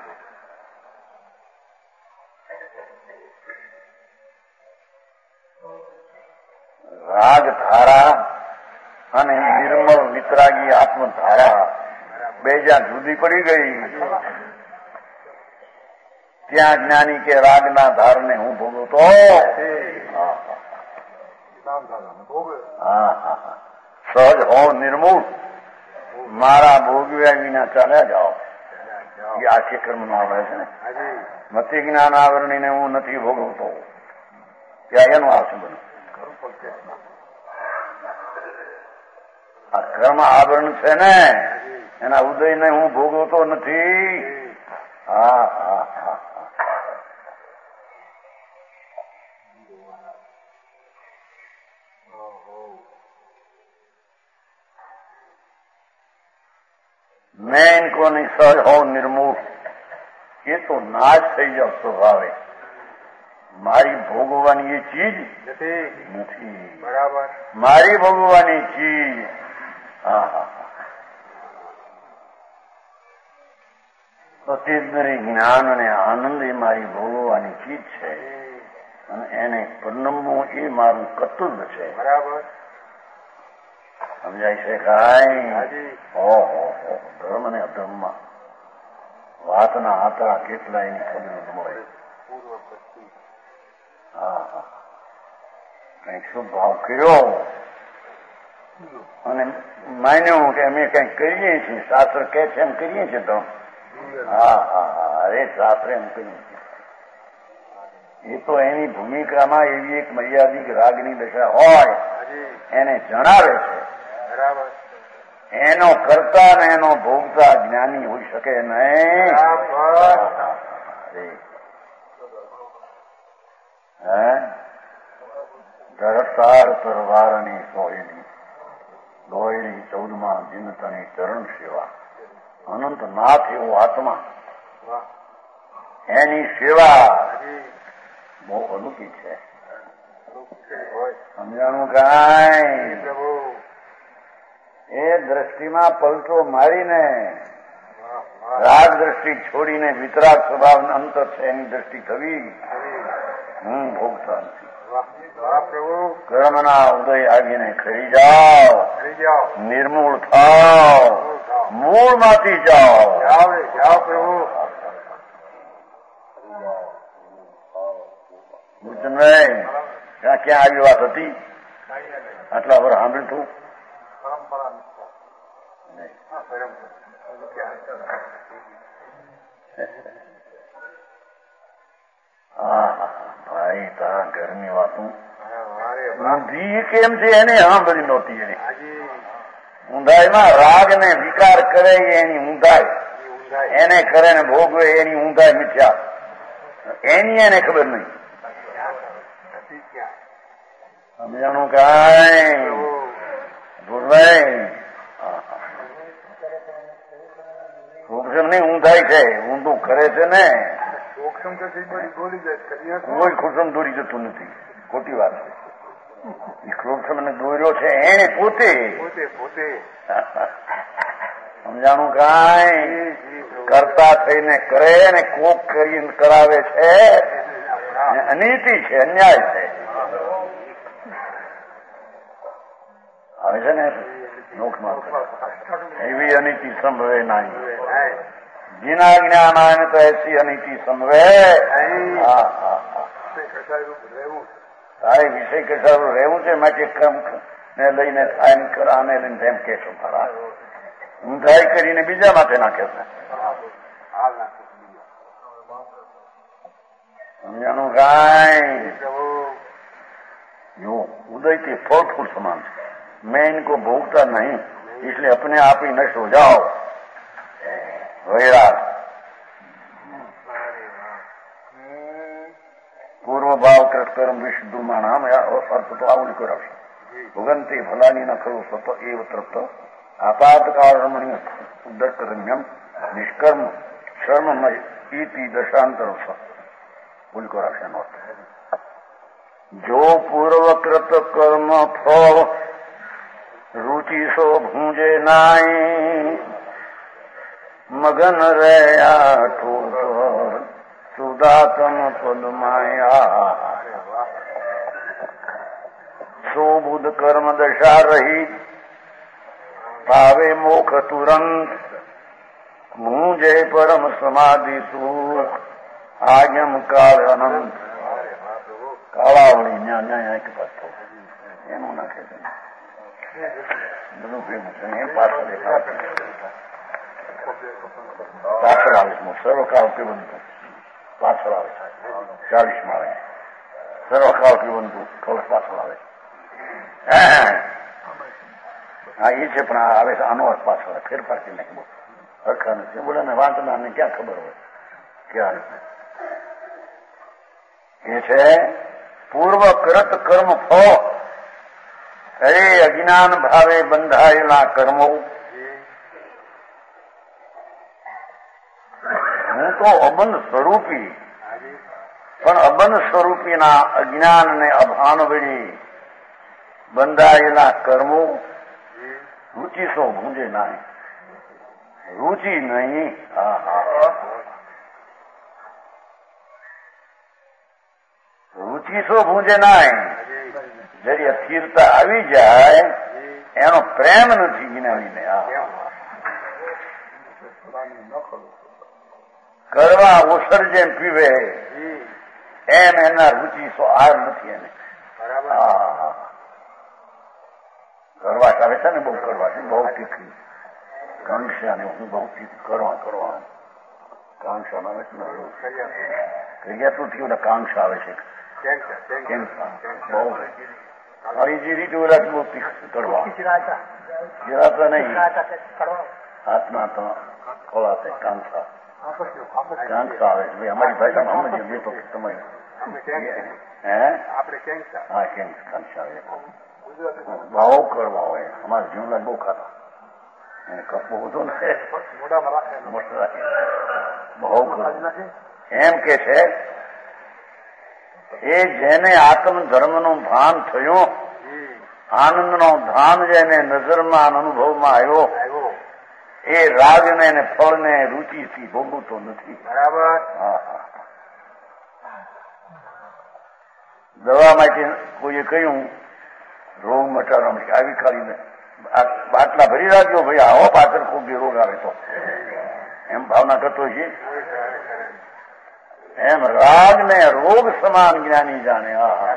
રાગ ધારા અને નિર્મળ વિતરાગી આત્મધારા બે જ્યાં જુદી પડી ગઈ ત્યાં જ્ઞાની કે રાગના ધારને હું ભોગવતો હા હા હા સહજ હો નિર્મૂળ મારા ભોગવ્યા વિના ચાલ્યા જાઓ એ આખી કર્મ આવે છે ને મતિ જ્ઞાન આવરણીને હું નથી ભોગવતો ત્યાં એનું આવશે બધું આ કર્મ આવરણ છે ને એના ઉદયને હું ભોગવતો નથી હા હા હા मैं इनको नहीं सह हो निर्मूल ये तो नाश થઈ જાવ સ્વભાવે મારી ભોગવવાની એ ચીજ નથી બરાબર મારી ભોગવવાની ચીજ હા હા તો તે દરેક જ્ઞાન અને આનંદ એ મારી ભોગવવાની ચીજ છે અને એને પરિણમવું એ મારું કર્તવ્ય છે બરાબર સમજાય છે કાંઈ ઓહો ધર્મ ને અધર્મમાં વાતના આતરા કેટલા એની ખબર મળે હા હા કઈક શુભ ભાવ કર્યો અને માન્યું કે અમે કઈક કરીએ છીએ શાસ્ત્ર કે છે એમ કરીએ છીએ તો હા હા હા અરે શાસ્ત્ર એમ કરીએ છીએ એ તો એની ભૂમિકામાં એવી એક મર્યાદિત રાગની દશા હોય એને જણાવે છે બરાબર એનો કરતા ને એનો ભોગતા જ્ઞાની હોઈ શકે નહીં ધરતાર તરવારની સોહેલી લોહેલી ચૌદમાં જિંદતાની ચરણ સેવા અનંત નાથ એવો આત્મા એની સેવા બહુ અલૌકિક છે સમજાણું કાંઈ એ દ્રષ્ટિમાં પલટો મારીને રાગ દ્રષ્ટિ છોડીને વિતરાગ સ્વભાવ અંતર છે એની દ્રષ્ટિ થવી હું ભોગતા નથી કર્મના ઉદય આવીને ખરી જાઓ નિર્મૂળ થાવ મૂળમાંથી જાઓ જાઓ પ્રભુ ભૂષણભાઈ ત્યાં ક્યાં આવી વાત હતી આટલા વર સાંભળ્યું હતું ભાઈ તારા ઘરની વાતું ઊંધી કેમ છે એને સાંભળી નહોતી એની ઊંધાઈમાં રાગ ને વિકાર કરે એની ઊંધાઈ એને કરે ને ભોગવે એની ઊંધાઈ મિથ્યા એની એને ખબર નહીં સમજાણું કાંઈ ભૂરભાઈ સૂક્ષ્મ ની ઊંધાઈ છે ઊંધું કરે છે ને કોઈ કુસુમ દોરી જતું નથી ખોટી વાત છે કૃષ્ણ ને દોર્યો છે એને પોતે પોતે સમજાણું કાંઈ કરતા થઈને કરે ને કોક કરીને કરાવે છે અનીતિ છે અન્યાય છે આવે છે ને લોકમાં એવી અનીતિ સંભવે નહીં बिना ज्ञान आने तो ऐसी अनिति संभवे તારે વિષય કસારું રહેવું છે માટે ક્રમ ને લઈને સાયન કરાને લઈને તેમ કહેશો ખરા ઊંધાઈ કરીને બીજા માટે નાખે છે સમજાણું કાંઈ જો उदय के फल फूल समान मैं इनको भोगता नहीं इसलिए अपने आप ही नष्ट हो जाओ वैराग પૂર્વ ભાવ કર્મ વિશુદ્ધમાં નામ અર્થ તો આવું કરાવશે ભોગંતી ભલાની ન ખરું સત એવ તૃપ્ત આપાતકાળ રમણીય ઉદકરમ્યમ નિષ્કર્મ શર્મમય ઇતિ દશાંતર ભૂલ કરાવશે એનો અર્થ જો પૂર્વકૃત કર્મ ફળ रुचि सो भूंजे नाई मगन रया ठोर सुदातम पद माया सो बुध कर्म दशा रही पावे मोख तुरंत भूंजे परम समाधि सुख आज्ञम काल अनंत कालावड़ी न्या न्याय के पास એનું નાખે છે બધું ભેગું છે એ પાછળ દેખાય પાછળ આવે છે સર્વકાળ પીવંતું પાછળ આવે ચાલીસ માં આવે સર્વકાળ પીવંતું કલશ પાછળ આવે હા એ છે પણ આવે છે આનો અર્થ પાછળ ફેરફાર કરી નાખી હરખા નથી બોલે ને વાંચનારને ક્યાં ખબર હોય ક્યાં એ છે પૂર્વ કૃત કર્મ ફળ અરે અજ્ઞાન ભાવે બંધાયેલા કર્મો હું તો અબંધ સ્વરૂપી પણ અબંધ સ્વરૂપીના અજ્ઞાન ને અભાન વળી બંધાયેલા કર્મો રુચિ સો ભૂંજે નાય રુચિ નહીં હા હા રુચિ સો ભૂંજે નાય જરી અસ્થિરતા આવી જાય એનો પ્રેમ નથી જ્ઞાનીને કરવા ઓસર જેમ પીવે એમ એના રુચિ સો આર નથી એને કરવા આવે છે ને બહુ કરવા છે બહુ તીખી કાંક્ષા ને હું બહુ તીખી કરવા કરવા કાંક્ષા આવે છે ને કરિયાતું થયું કાંક્ષા આવે છે કેમ બહુ મારી જે રીતે ઓલા બહુ તીખી કરવા જરાતા નહીં આત્મા તો ખોલાશે કાંક્ષા કાંક્ષા આવે છે અમારી ભાષામાં સમજીએ બે તો તમારી હે હા કેમ કાંક્ષા આવે બહુ કરવા હોય અમારે જીવન બહુ ખાતા એને કપો હતો ને બહુ કરવા એમ કે છે એ જેને આત્મ ધર્મનું ભાન થયું આનંદનો ધામ જેને નજરમાં અનુભવમાં આવ્યો એ રાગને અને ફળને રુચિથી ભોગવતો નથી બરાબર હા હા દવા માટે કોઈએ કહ્યું રોગ મટાડવા માટે આવી ખાલી બાટલા ભરી રાખજો ભાઈ આવો પાછળ ખૂબ બી રોગ આવે તો એમ ભાવના કરતો છે એમ રાગ ને રોગ સમાન જ્ઞાની જાણે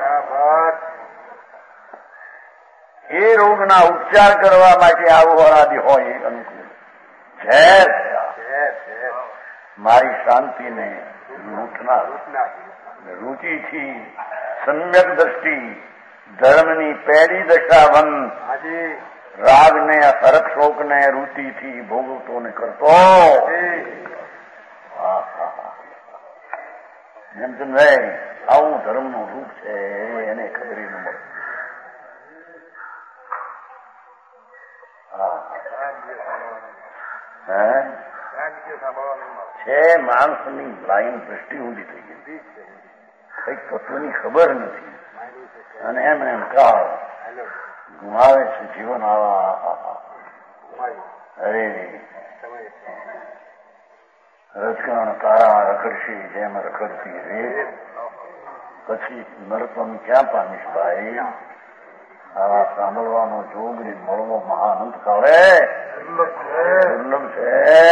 એ રોગના ઉપચાર કરવા માટે આવો અરાધી હોય એ અનુકૂળ ઝેર મારી શાંતિને લૂંટનાર રુચિથી સમ્યક દ્રષ્ટિ ધર્મની પહેલી દશાવન રાગને હરક શોકને રુચિથી ભોગવતો ને કરતો હેમચંદભાઈ આવું ધર્મનું રૂપ છે એને ખબરી ન મળે છે માણસની બ્લાઇન્ડ દ્રષ્ટિ ઊંડી થઈ ગઈ કઈક તત્વની ખબર નથી અને એમ એમ કાળ ગુમાવે છે જીવન આવા અરે રજકણ તારા રખડશી જેમ રખડતી રે પછી નરપમ ક્યાં પામીશ ભાઈ આવા સાંભળવાનો જોગ ને મળવો મહાનંદ કાળે દુર્લભ છે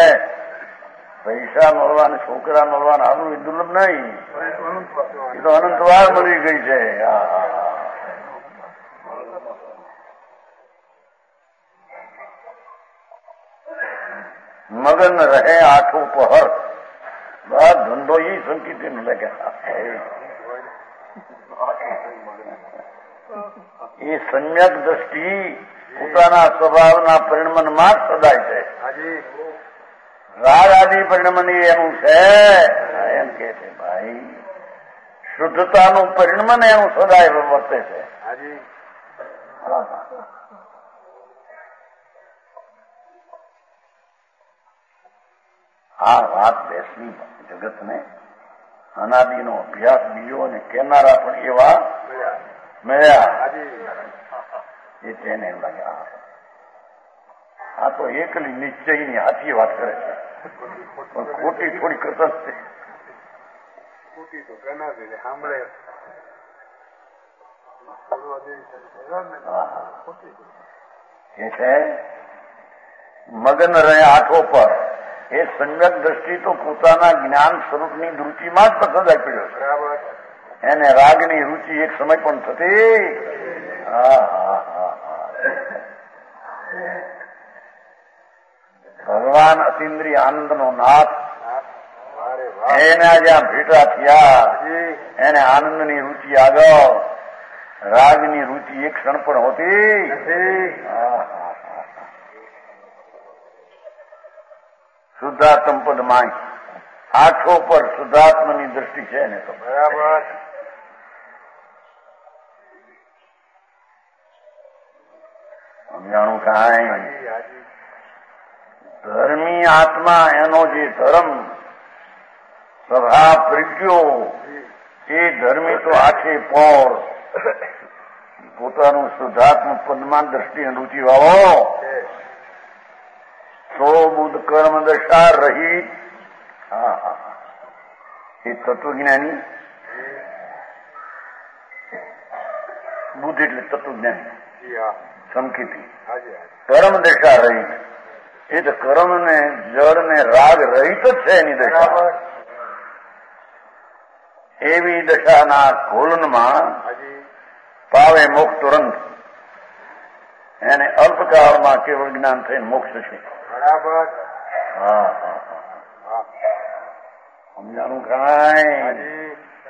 પૈસા મળવા ને છોકરા મળવાને આવું એ દુર્લભ નહીં એ તો અનંતવાર મળી ગઈ છે મગન રહે આઠો પહર બસ ધંધો એ સંકિત લગ્યા એ સમ્યક દ્રષ્ટિ પોતાના સ્વભાવના પરિણમનમાં જ સદાય છે રાગ આદિ પરિણમન એનું છે એમ કે છે ભાઈ શુદ્ધતાનું પરિણમન એનું સદાય વર્તે છે આ વાત બેસવી જગતને અનાદિનો અભ્યાસ બીજો અને કેનારા પણ એવા મળ્યા એ તેને એમ લાગે આ તો એકલી નિશ્ચયની સાચી વાત કરે છે પણ ખોટી થોડી કતર છે ખોટી તો સાંભળે એ છે મગન રહે આંખો પર એ સમ્યક દ્રષ્ટિ તો પોતાના જ્ઞાન સ્વરૂપની રુચિમાં જ પસંદ આપી પડ્યો છે એને રાગની રુચિ એક સમય પણ થતી ભગવાન અતિન્દ્રિય આનંદનો નાથ એને જ્યાં ભેટા થયા એને આનંદની રુચિ આગળ રાગની રુચિ એક ક્ષણ પણ હોતી. શુદ્ધાત્મ પદ માં આઠો પર શુદ્ધાત્મની દ્રષ્ટિ છે ને તો બરાબર. સમજાણું કાંઈ ધર્મી આત્મા એનો જે ધર્મ સ્વભાવ પ્રજ્ઞો એ ધર્મી તો આખે પોર પોતાનું શુદ્ધાત્મ પદમાં દ્રષ્ટિ રુચિ વાળો સો બુદ્ધ કર્મ દશા રહી. હા હા એ તત્વજ્ઞાની બુદ્ધ એટલે તત્વજ્ઞાની સંકેતી કર્મ દશા રહી. એ તો કર્મ ને જળ ને રાગ રહિત જ છે એની દશા. એવી દશાના ઘોલનમાં પાવે મોક્ષ તુરંત એને અલ્પકાળમાં કેવળ જ્ઞાન થઈને મોક્ષ છે. બરાબર. હા હા હા સમજાણું કાંઈ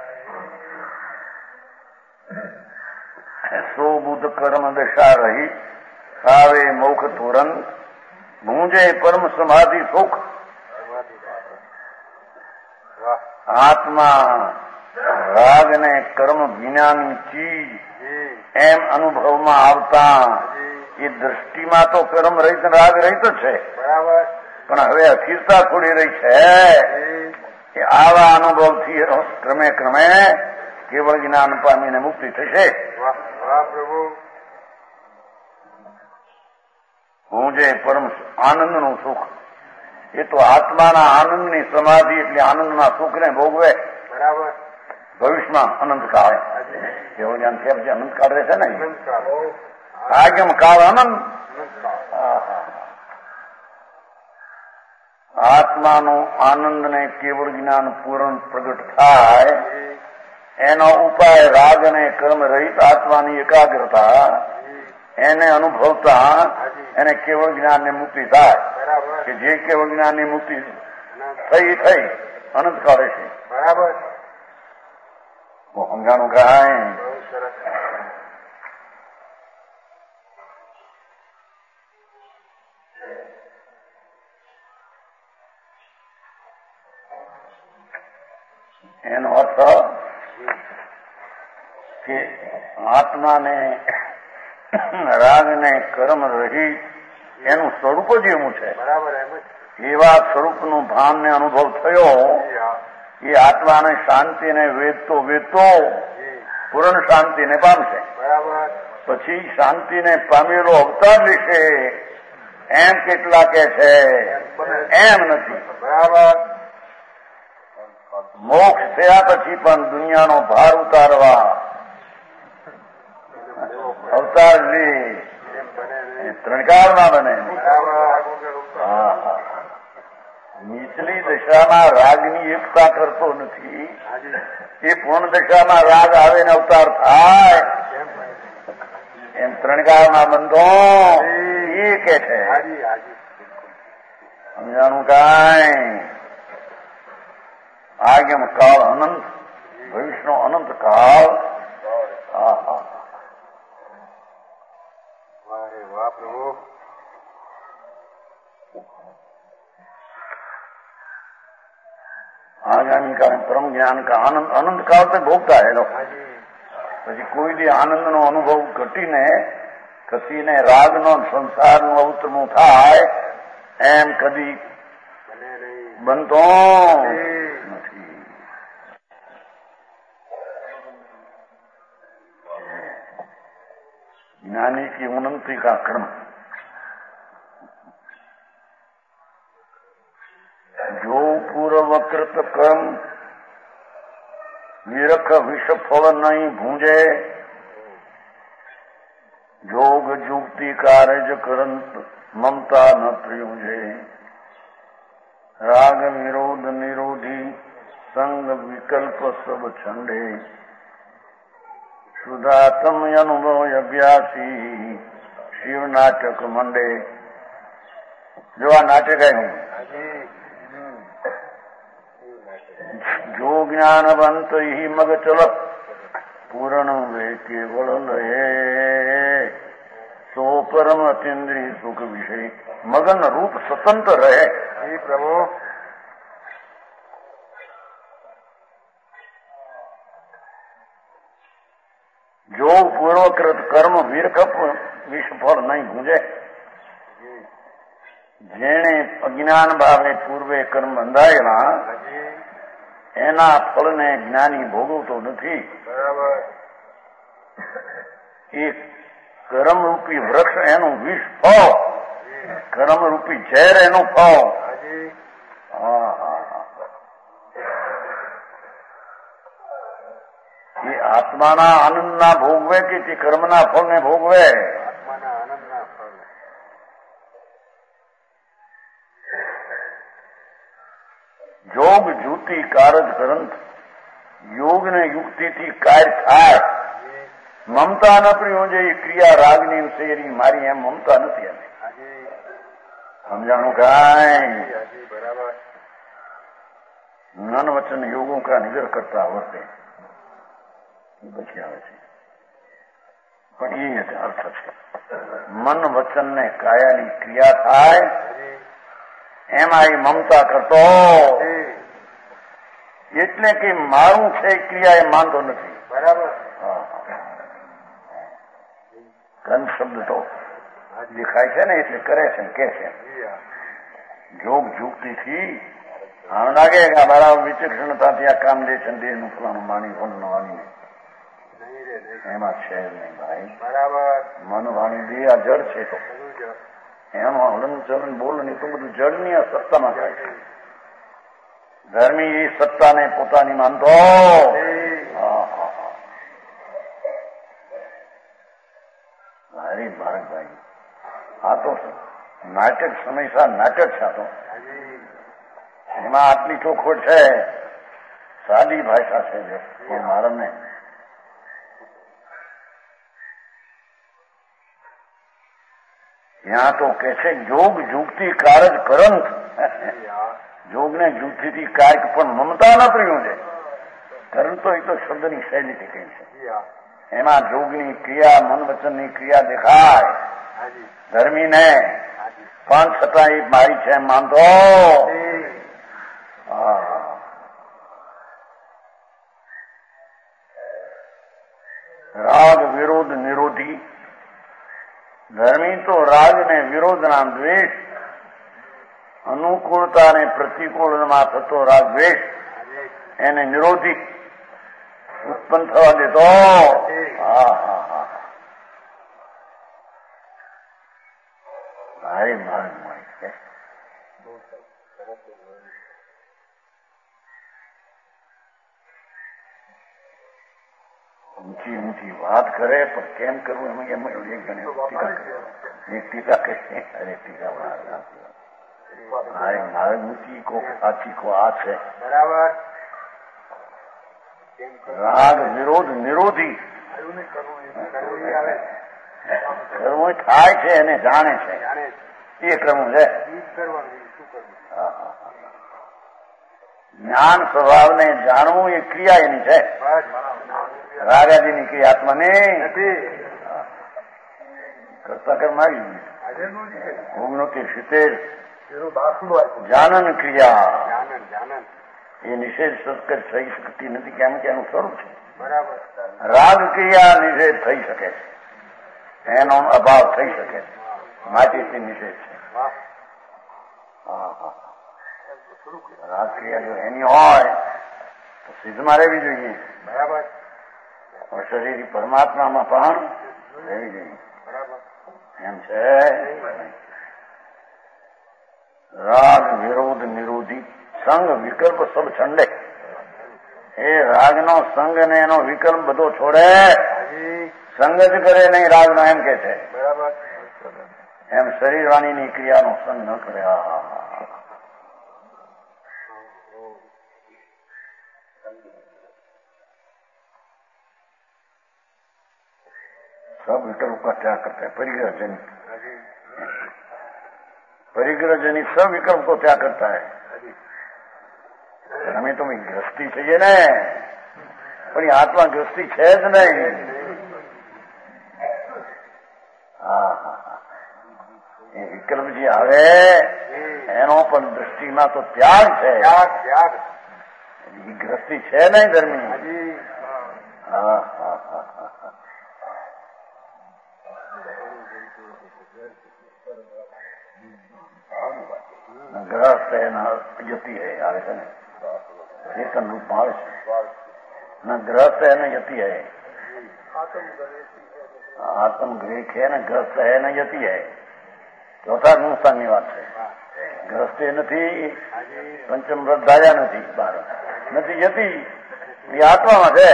સો બુદ્ધ કર્મ દશા રહી પાવે મોક્ષ તુરંત ભૂંજે પરમ સમાધિ સુખ. આત્મા રાગ ને કર્મ વિનાની ચીજ એમ અનુભવમાં આવતા એ દ્રષ્ટિમાં તો કર્મ રહિત રાગ રહિત છે. બરાબર. પણ હવે અસ્થિરતા થોડી રહી છે કે આવા અનુભવથી ક્રમે ક્રમે કેવળ જ્ઞાન પામીને મુક્તિ થશે. પ્રભુ હું જે પરમ આનંદનું સુખ એ તો આત્માના આનંદની સમાધિ એટલે આનંદના સુખને ભોગવે. બરાબર. ભવિષ્યમાં અનંતકાળ કેવળ જ્ઞાન છે પછી અનંતકાળ રહેશે ને. આ કેમ કાળ આનંદ. આત્માનું આનંદ ને કેવળ જ્ઞાન પૂર્ણ પ્રગટ થાય એનો ઉપાય રાગ અને કર્મ રહિત આત્માની એકાગ્રતા એને અનુભવતા એને કેવળ જ્ઞાન ની મુક્તિ થાય. કે જે કેવળ જ્ઞાન ની મુક્તિ થઈ થઈ અનંતકાળ છે. બરાબર. સમજાણું કાંઈ એનો અર્થ કે આત્માને રાગ ને કર્મ રહી એનું સ્વરૂપ જ એવું છે. બરાબર. એવા સ્વરૂપનું ભાન ને અનુભવ થયો એ આત્માને શાંતિને વેદતો વેદતો પૂર્ણ શાંતિને પામશે. બરાબર. પછી શાંતિને પામેલો અવતાર લેશે એમ કેટલા કે છે એમ નથી. બરાબર. મોક્ષ થયા પછી પણ દુનિયાનો ભાર ઉતારવા અવતાર લે ત્રણકાળમાં બને. નીચલી દશામાં રાગની એકતા કરતો નથી. એ પૂર્ણ દશામાં રાગ આવે ને અવતાર થાય એમ ત્રણકાળમાં બંધો એ કે છે. સમજાણું કાંઈ આગમ કાળ અનંત ભવિષ્યનો અનંત કાળ. હા હા વાહ પ્રભુ. आगामी काल परम ज्ञान का आनंद अनंत काल तक भोगता है लोग. પછી કોઈ દી આનંદનો અનુભવ ઘટીને કથીને રાગનો સંસારનું અવતરણું થાય એમ કદી બનતો નથી. જ્ઞાની की उन्नति का क्रम जो पूर्वकृत कर्म निरख विष फल नहीं भूंजे जोग जुक्ति कार्य करंत ममता न त्रियुजे राग विरोध निरोधी संग विकल्प सब छंडे સુધાતમ અનુભવ અભ્યાસી શિવ નાટક મંડે. જો આ નાટક આવ્યું જો જ્ઞાનવંત હિ મગ ચલત પૂરણ વે કેવળ લહે સો પરમ અતિન્દ્રિય સુખ વિષય મગન રૂપ સ્વતંત્ર રહે. પ્રભુ જો પૂર્વકૃત કર્મ વીરકપ વિષફળ નહીં ગુંજે. જેણે અજ્ઞાન ભાવે પૂર્વે કર્મ બંધાયેલા એના ફળને જ્ઞાની ભોગવતો નથી. બરાબર. એ કર્મરૂપી વૃક્ષ એનું વિષ ફળ, કર્મરૂપી ઝેર એનું ફળ. હા હા હા. એ આત્માના આનંદના ભોગવે કે તે કર્મના ફળને ભોગવે? આત્માના આનંદના ફળ. જોગ જૂતિ કારજ ગ્રંથ યોગને યુક્તિથી કાર્ય થાય. મમતા ન પ્રયોજે એ ક્રિયા રાગની શેરી મારી એમ મમતા નથી. એને સમજાણું કાંઈ? બરાબર. મન વચન યોગો કા નિગર કરતા વર્તે પછી આવે છે. પણ એ અર્થ છે મન વચન ને કાયાની ક્રિયા થાય એમાં એ મમતા કરતો એટલે કે મારું છે ક્રિયા એ માનતો નથી. બરાબર. ગંધ શબ્દ તો દેખાય છે ને એટલે કરે છે કે છે. જોગ જુગતીથી આમ લાગે કે બરાબર વિચક્ષણતાથી આ કામ દે છે દેહ નું ફલાનું માની ફોન વાણી એમાં છે નહીં ભાઈ. બરાબર. મન વાણી બે આ જળ છે. તો એમાં હલન ચલન બોલન એ તો બધું જળની આ સત્તામાં થાય છે. ધર્મી એ સત્તાને પોતાની માનતો. અરે ભારતભાઈ આ તો નાટક સમયસર નાટક છે. આ તો એમાં આટલી ચોખવટ છે. સાદી ભાષા છે જે મારાને ત્યાં તો કે છે જોગ જુગતી કારજ કરંત. જોગ ને જુગતીથી કાર્ય પણ મમતા ન પ્રિયું છે. કરંત તો એ તો શબ્દની શૈલીથી કહી છે. એમાં જોગની ક્રિયા મન વચનની ક્રિયા દેખાય ધર્મીને પણ છતાં એ મારી છે એમ માનતો. રાગ વિરોધ નિરોધી. ધર્મી તો રાગ ને વિરોધ ના દ્વેષ, અનુકૂળતા ને પ્રતિકૂળમાં થતો રાગ દ્વેષ એને નિરોધી ઉત્પન્ન થવા દેતો. હા હા હા ભાઈ માર્ગ મળી છે. ઊંચી ઊંચી વાત કરે પણ કેમ કરવું એમાં એમાં એક ગણે ટીકા કરે. એક ટીકા કરે અરે ટીકા મારે મારે ઊંચી કો સાચી કો આ છે. બરાબર. રાગ વિરોધ નિરોધી. કર્મ થાય છે એને જાણે છે એ કર્મ છે. જ્ઞાન સ્વભાવને જાણવું એ ક્રિયા એની છે. રાગાજીની ક્રિયા આત્માની કરતા કર્મ આવી ઓગણો કે સિત્તેર જાનન ક્રિયા એ નિષેધ સત્કર થઈ શકતી નથી. કેમ કે એનું સ્વરૂપ છે. રાગ ક્રિયા નિષેધ થઈ શકે છે. એનો અભાવ થઈ શકે છે માટે તે નિષેધ છે. રાગ ક્રિયા જો એની હોય તો સિદ્ધમાં રહેવી જોઈએ. બરાબર. શરીર પરમાત્મામાં પણ રહેવી જોઈએ. એમ છે. રાગ વિરોધ નિરોધી સંગ વિકલ્પ સબ છંડે. એ રાગનો સંગ ને એનો વિકલ્પ બધો છોડે. સંગ જ કરે નહીં રાગનો એમ કે છે. બરાબર. એમ શરીર વાણીની ક્રિયાનો સંગ ન કરે. सब विकल्प का त्याग करता है, परिग्रह जनित परिग्रह जनित सब विकल्प को त्याग करता है। हमें तो ग्रस्ती चाहिए ने, પણ આત્મા ગ્રસ્તી છે જ નહીં. હા હા, એ વિકલ્પ જે આવે એનો પણ દ્રષ્ટિમાં તો ત્યાગ છે. ત્યાગ એ ગ્રસ્તી છે નહીં ધર્મી. હા હા હા હા. ગ્રસ્ત એના યતિ હે આવે છે ને, ચેતન રૂપમાં આવે છે. न ग्रस्त है न यति है, आत्म ग्रेक है न ग्रस्त है न यति है. ચોથા ગુણસ્થાનની વાત છે. ગ્રસ્તે નથી, પંચમ વ્રત ધાર્યા નથી, બાર નથી યતિ, એ આત્મામાં છે.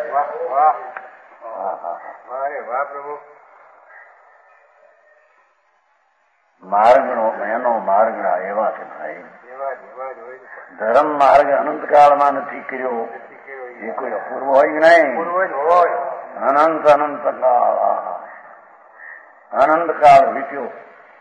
માર્ગનો એનો માર્ગ એવા છે ભાઈ. ધર્મ માર્ગ અનંતકાળમાં નથી કર્યો એ કોઈ અપૂર્વ હોય કે નહીં? અનંત અનંત કાળ, અનંત કાળ વીત્યો.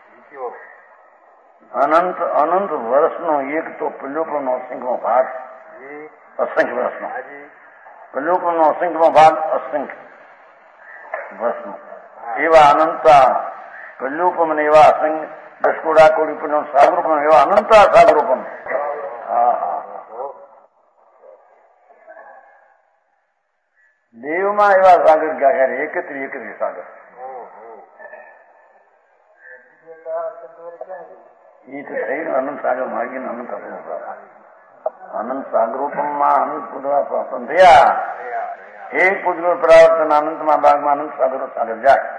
અનંત અનંત વર્ષનો એક તો પલ્યોપનો અસંખ્યનો ભાગ, અસંખ્ય વર્ષનો પલ્યોપનો અસંખ્યનો ભાગ, અસંખ્ય વર્ષનો એવા અનંતા પલ્યોપમ ને એવા અસંખ્ય દસકોડા કોડી સાગરોપમ એવા અનંતા સાગરોપમ. હા હા, દેવમાં એવા સાગર ગયા, એકત્રી એકત્રી સાગર. એ તો થઈને અનંત સાગર માર્ગીને અનંત અનંત સાગરોપમમાં અનંત પુદરા પ્રાપ્ત થયા. એક પુદરો પ્રાવર્તન અનંતમાં ભાગમાં અનંત સાગરો સાગર જાય.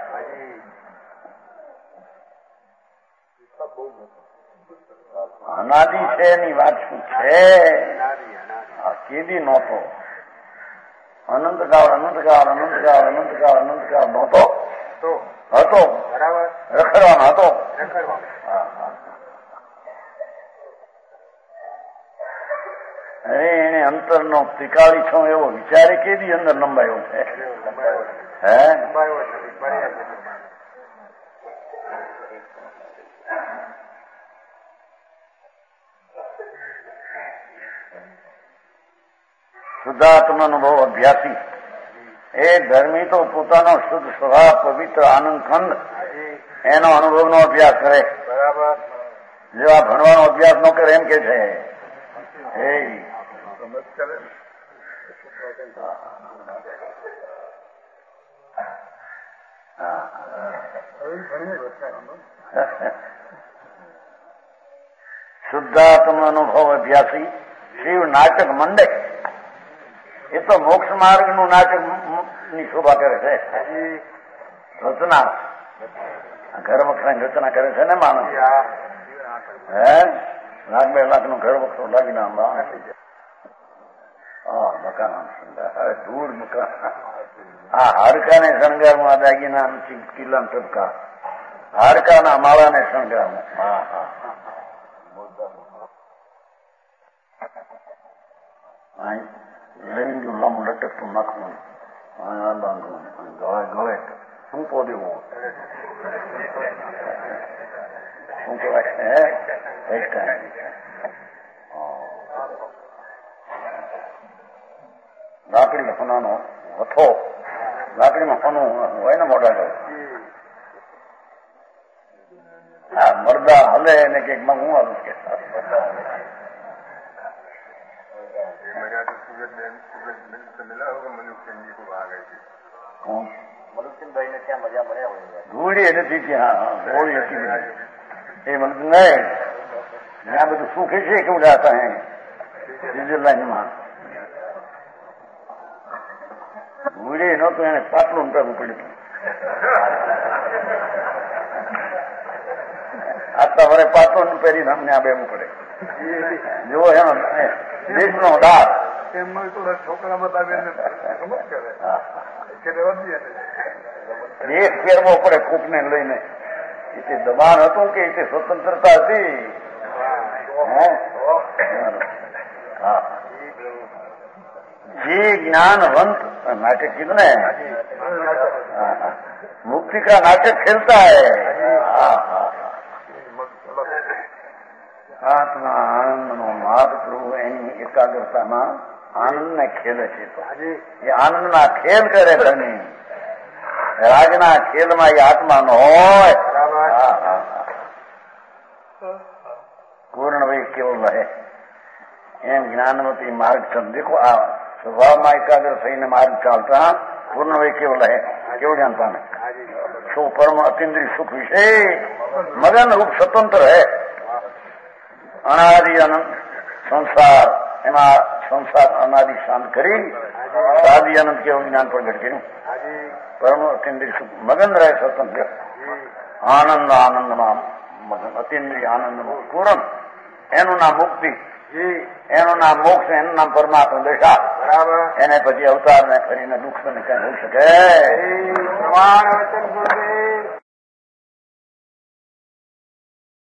અનાદિ છે એની વાત શું છે? આ કેદી નહોતો. અનંતકાળ અનંતકાળ અનંતકાળ અનંતકાળ અનંતકાળ નહોતો, હતો, રખડવાનો હતો. અરે એને અંતરનો ત્રિકાળી છો એવો વિચારે કેદી અંદર લંબાયો છે? હે શુદ્ધાત્મ અનુભવ અભ્યાસી એ ધર્મી તો પોતાનો શુદ્ધ સ્વભાવ પવિત્ર આનંદ ખંડ એનો અનુભવનો અભ્યાસ કરે. બરાબર. જેવા ભણવાનો અભ્યાસ ન કરે એમ કે છે. એ શુદ્ધાત્મ અનુભવ અભ્યાસી શિવ નાટક મંડે એ તો મોક્ષ માર્ગ નું નાટક ની શોભા કરે છે. રચના ઘર વખરાની રચના કરે છે ને માણસ. હે લાખ બે લાખ નું ઘર વખરો લાગીને હા મકાન શણગાર, ધૂળ મકાન. આ હાડકા ને શણગારમાં દાગીના કિલ્લા ટપકા, હાડકાના માળાને શણગારમાં. હા હા લેંગું લાંબુ લટકતું નાખવું, બાંધવું, ગળે ગળે સૂંપો દેવો, શું કહેવાય હે એક ટાઈમ. લાકડી હોનાનો વથો, લાકડીમાં હોનું હોય ને મોટા ગળે. હા મરદા હલે ને કઈક માં હું હાલું કે ધૂળી નથી ત્યાં, હોળી હતી એ મને નહીં. આ બધું સુખે છે કેવું હતા હે સ્વિટરલેન્ડમાં. ધૂળી નહોતું, એને પાટલું કરવું પડ્યું. આટલા વરે પાટલું પહેરીને અમને આ બેવું પડે. જો એનો દેશનો દાસ છોકરા બતાવે દેશ ફેરવો પડે કોકને લઈને. એ દબાણ હતું કે એ સ્વતંત્રતા હતી. જે જ્ઞાનવંત नाटक कीधो ने मुक्ति का नाटक खेलता है। आत्मा आनंद नो मार्ग प्रभु एनी एकाग्रता में आनंद ने खेले छे तो ये आनंद ना खेल करे धनी राजना खेल में ये आत्मा नो होय पूर्ण भाई केवल रहे एम ज्ञानवती मार्ग चल देखो आ स्वभाव में एकाग्र थईने मार्ग चालता पूर्ण भाई केवल है केवल ज्ञान पाने सो परम अतीन्द्रिय सुख विषय मगन रूप स्वतंत्र है अनादि अनंत संसार एमा संसार अनादि शांत करी आदि अनंत केवल ज्ञान प्रगट करूं परम अतीन्द्रिय सुख मगन रहे स्वतंत्र आनंद आनंद में मगन अतीन्द्रिय आनंद में पूर्ण एनु नाम मुक्ति एनु नाम मोक्ष एनु नाम परमात्मा दशा बराबर एने પછી અવતાર ને ફરીને દુઃખ ને કઈ હોઈ શકે.